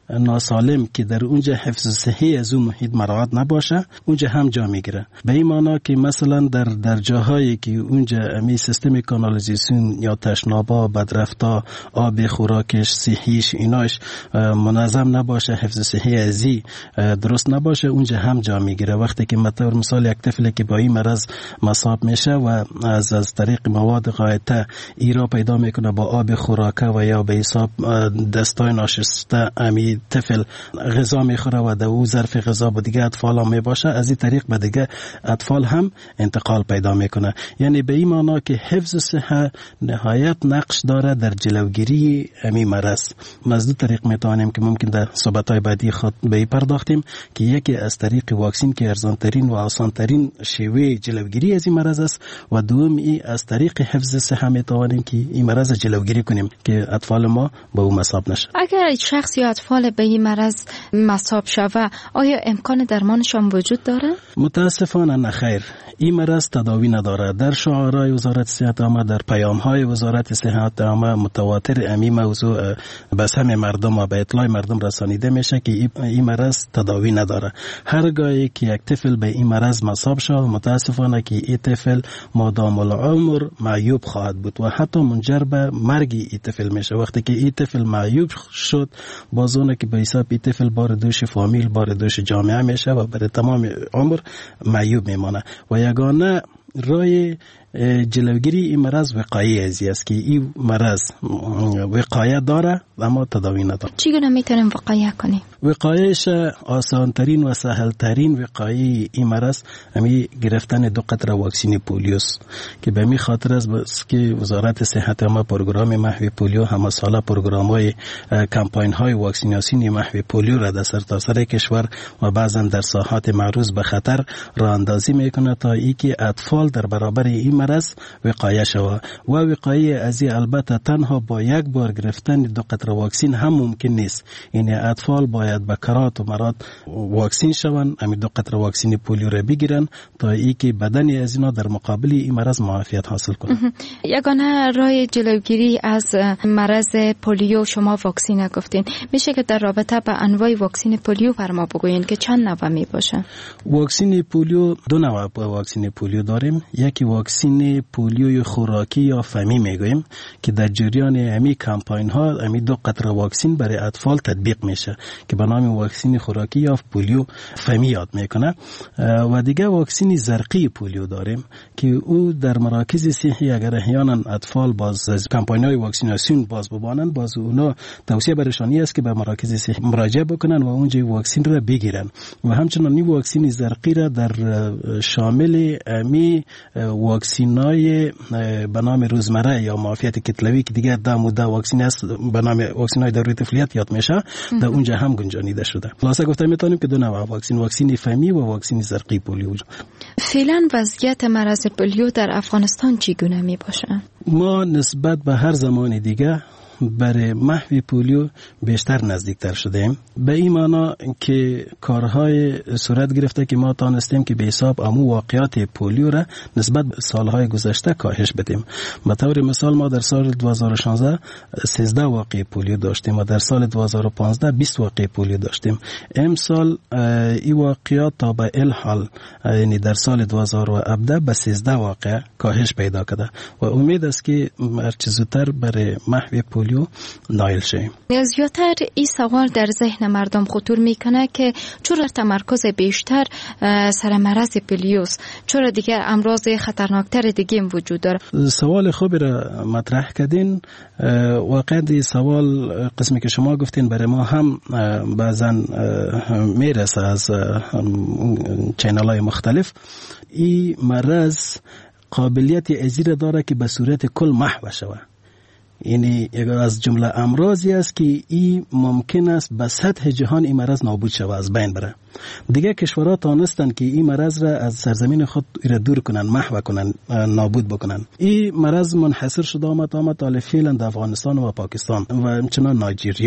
ناسالم که در اونجا حفظ صحی از اون محیط مراعات نباشه اونجا هم جا میگیره. به این معنا که مثلا در در جاهایی که اونجا امی سیستم کانالیزاسیون یا تشنابا بدرفتا آب خوراکش صحیش ایناش منظم نباشه، حفظ صحی ازی درست نباشه، اونجا هم جا میگیره. وقتی که مثلا مثال یک طفلی که با این مرض مصاب میشه و از از طریق مواد غایطه ایرا پیدا میکنه با آب خوراکه و یا به حساب دستای ناشسته امی طفل غذا میخوره و در او ظرف غذا با دیگه اطفال هم میباشه، از این طریق به دیگه اطفال هم انتقال پیدا میکنه. یعنی به این معنا که حفظ صحه نهایت نقش داره در جلوگیری امی مرض. از دو طریق میتوانیم که ممکن در صحبت‌های بعدی خود به پرداختیم که یکی از طریق واکسین که ارزانترین و آسانترین شیوه جلوگیری از این مرض است و دوم ای از طریق حفظ صحه میتوانیم که این مرض جلوگیری کنیم که اطفال ما به او مصاب نشه. اگر شخص یا اطفال به این مرض مصاب شوه آیا امکان درمانشان وجود داره؟ متاسفانه نه خیر. این مرض تداوی نداره. در شعارهای وزارت صحت عامه، در پیام‌های وزارت صحت عامه متواتر امی موضوع بس همه مردم و به اطلاع مردم رسانیده میشه که این مرض تداوی نداره. هرگاهی که یک طفل به این مرض مصاب شد متاسفانه که این طفل مادام العمر معیوب خواهد بود و حتی منجر به مرگ این طفل میشه. وقتی که این طفل معیوب شد بازونه که به حساب این طفل بار دوش فامیل، بار دوش جامعه میشه و برای تمام عمر معیوب میمانه. و یگانه رای جلوگیری این مرض وقایه ازی است که این مرض وقایه داره اما تداوی نداره. چگونه میتونیم وقایه کنیم؟ وقایهش آسان ترین و سهل ترین وقایه این مرض همی گرفتن دو قطره واکسین پولیوست که به می خاطر است که وزارت صحت عامه پروگرام محو پولیو هم ساله پروگرام های کمپاین های واکسیناسیون محو پولیو را در سرتاسر کشور و بعضا در ساحات معرض به خطر راه اندازی میکنه تا ای که اطفال در برابر این مرض وقایه شود و وقایه از این البته تنها با یک بار گرفتن دو قطره واکسین هم ممکن نیست. یعنی اطفال باید به کرات و مرات واکسین شوند، همین دو قطره واکسین پولیو را بگیرن تا ای که بدن از اینا در مقابل این مرض معافیت حاصل کنه. یگانه راه جلوگیری از مرض پولیو شما واکسین گفتین، میشه که در رابطه با انواع واکسین پولیو فرما بگوین که چند نوع می باشه؟ واکسین پولیو دو نوع واکسین پولیو داریم. یکی واکسین پولیو خوراکی یا فمی میگویم که در جریان امی کمپاین ها امی دو قطره واکسین برای اطفال تطبیق میشه که به نام واکسین خوراکی یا پولیو فمی یاد میکنه. و دیگه واکسین زرقی پولیو داریم که او در مراکز صحی اگر احیانا اطفال باز از کمپاین های واکسیناسیون باز ببانند باز اونا توصیه برشانی است که به مراکز صحی مراجعه بکنن و اونجا واکسین را بگیرن. و همچنین این واکسین زرقی را در شامل امی واکسینای به نام روزمره یا معافیت کتلوی که دیگه در مدت واکسین است به نام واکسینای داروی طفولیت یاد میشه در اونجا هم گنجانیده شده. خلاصه گفتم میتونیم که دو نوع واکسین، واکسین فمی و واکسین زرقی پولیو. فعلا وضعیت مرض پولیو در افغانستان چگونه می باشه؟ ما نسبت به هر زمان دیگه برای محو پولیو بیشتر نزدیکتر شدیم. به این معنا که کارهای صورت گرفته که ما تانستیم که به حساب امو واقعات پولیو را نسبت به سالهای گذشته کاهش بدیم. به طور مثال ما در سال دو هزار و شانزده سیزده واقع پولیو داشتیم و در سال دو هزار و پانزده بیست واقع پولیو داشتیم. امسال این واقعات تا به الحال یعنی در سال دو هزار و هفده به سیزده واقع کاهش پیدا کرده و امید است که هر چه زودتر برای محو پولیو نایل شیم. زیادتر این سوال در ذهن مردم خطور میکنه که چرا تمرکز بیشتر سر مرض پولیوست، چرا دیگر امراض خطرناکتر دیگه وجود داره؟ سوال خوبی را مطرح کردین. واقعا سوال قسمی که شما گفتین برای ما هم بعضا میرسه از چینل های مختلف. این مرض قابلیت ازیر داره که به صورت کل محو شود. یعنی از جمله امراضی است که این ممکن است به سطح جهان این مرض نابود شود، از بین بره. دیگه کشورها تانستن که این مرض را از سرزمین خود را دور کنن، محو کنن، نابود بکنن. این مرض منحصر شده آمد آمد تا فعلا در افغانستان و پاکستان و همچنان نایجیریا.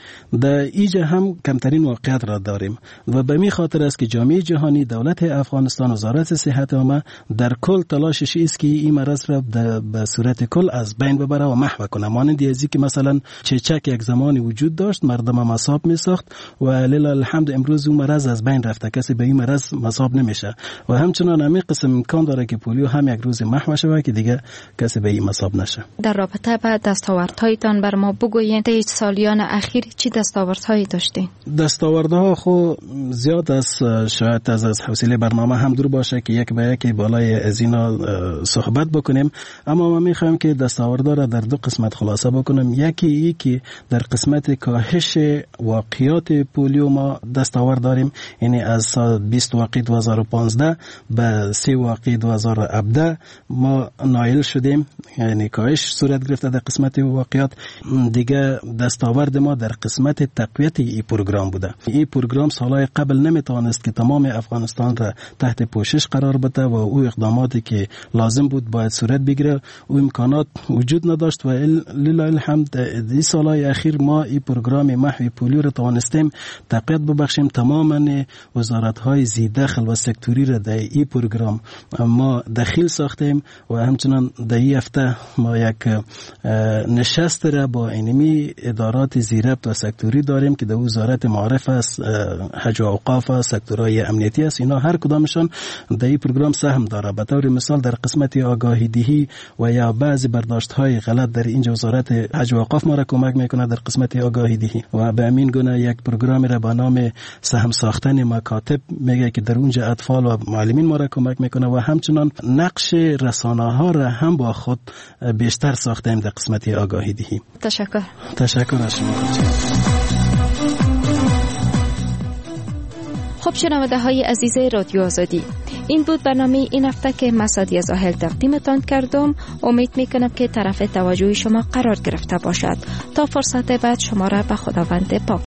در اینجا هم کمترین واقعیت را داریم و به می خاطر است که جامعه جهانی، دولت افغانستان، وزارت صحت عامه در کل تلاشش است که این مرض را به صورت کل از بین ببره و محو کنه. مانند ازی که مثلا چچک یک زمانی وجود داشت، مردم مصاب می ساخت و لله الحمد امروز اون مرض از بین رفته، کسی به این مرض مصاب نمیشه و همچنان همین قسم امکان داره که پولیو هم یک روز محو شود که دیگه کسی به این مصاب نشه. در رابطه با دستاوردهایتان بر ما بگویید. در سالیان اخیر چی دستاوردهایی داشتین؟ دستاوردها خو زیاد است، شاید از از حوصله برنامه هم دور باشه که یک به یک بالای از اینا صحبت بکنیم، اما ما میخوایم که دستاوردها را در دو قسمت خلاصه بکنم. یکی ای که در قسمت کاهش واقعیات پولیو ما دستاورد داریم، یعنی از سال بیست واقعی دو هزار و پانزده به سی واقعی دو هزار و هفده ما نایل شدیم، یعنی کاهش صورت گرفته در قسمت واقعیات. دیگه دستاورد ما در قسمت تقویت این پروگرام بوده. این پروگرام سالهای قبل نمیتوانست که تمام افغانستان را تحت پوشش قرار بده و او اقداماتی که لازم بود باید صورت بگیره، او امکانات وجود نداشت و لله الحمد این سالهای اخیر ما این پروگرام محو پولیو را توانستیم تقویت ببخشیم. تماما وزارت‌های ذی دخل و سکتوری را در این پروگرام ما دخیل ساختیم و همچنان در این هفته ما یک نشست را با اینمی ادارات ذی ربط و سکتوری داریم که در وزارت معارف است، حج و اوقاف است، سکتورهای امنیتی است. اینا هر کدامشان در این پروگرام سهم داره. به طور مثال در قسمت آگاهی دهی و یا بعضی برداشت‌های غلط در اینجا وزارت حج و اوقاف ما را کمک میکنه در قسمت آگاهی دهی و به همین گونه یک پروگرام را به نام سهم ساختن مکاتب میگه که در اونجا اطفال و معلمین ما را کمک میکنه و همچنان نقش رسانه‌ها را هم با خود بیشتر ساختیم در قسمت آگاهی دهی. تشکر. تشکر از شما. خب شنونده های عزیز رادیو آزادی، این بود برنامه این هفته که مسعودی زاهل تقدیمتان کردم. امید میکنم که طرف توجه شما قرار گرفته باشد. تا فرصت بعد شما را به خداوند پاک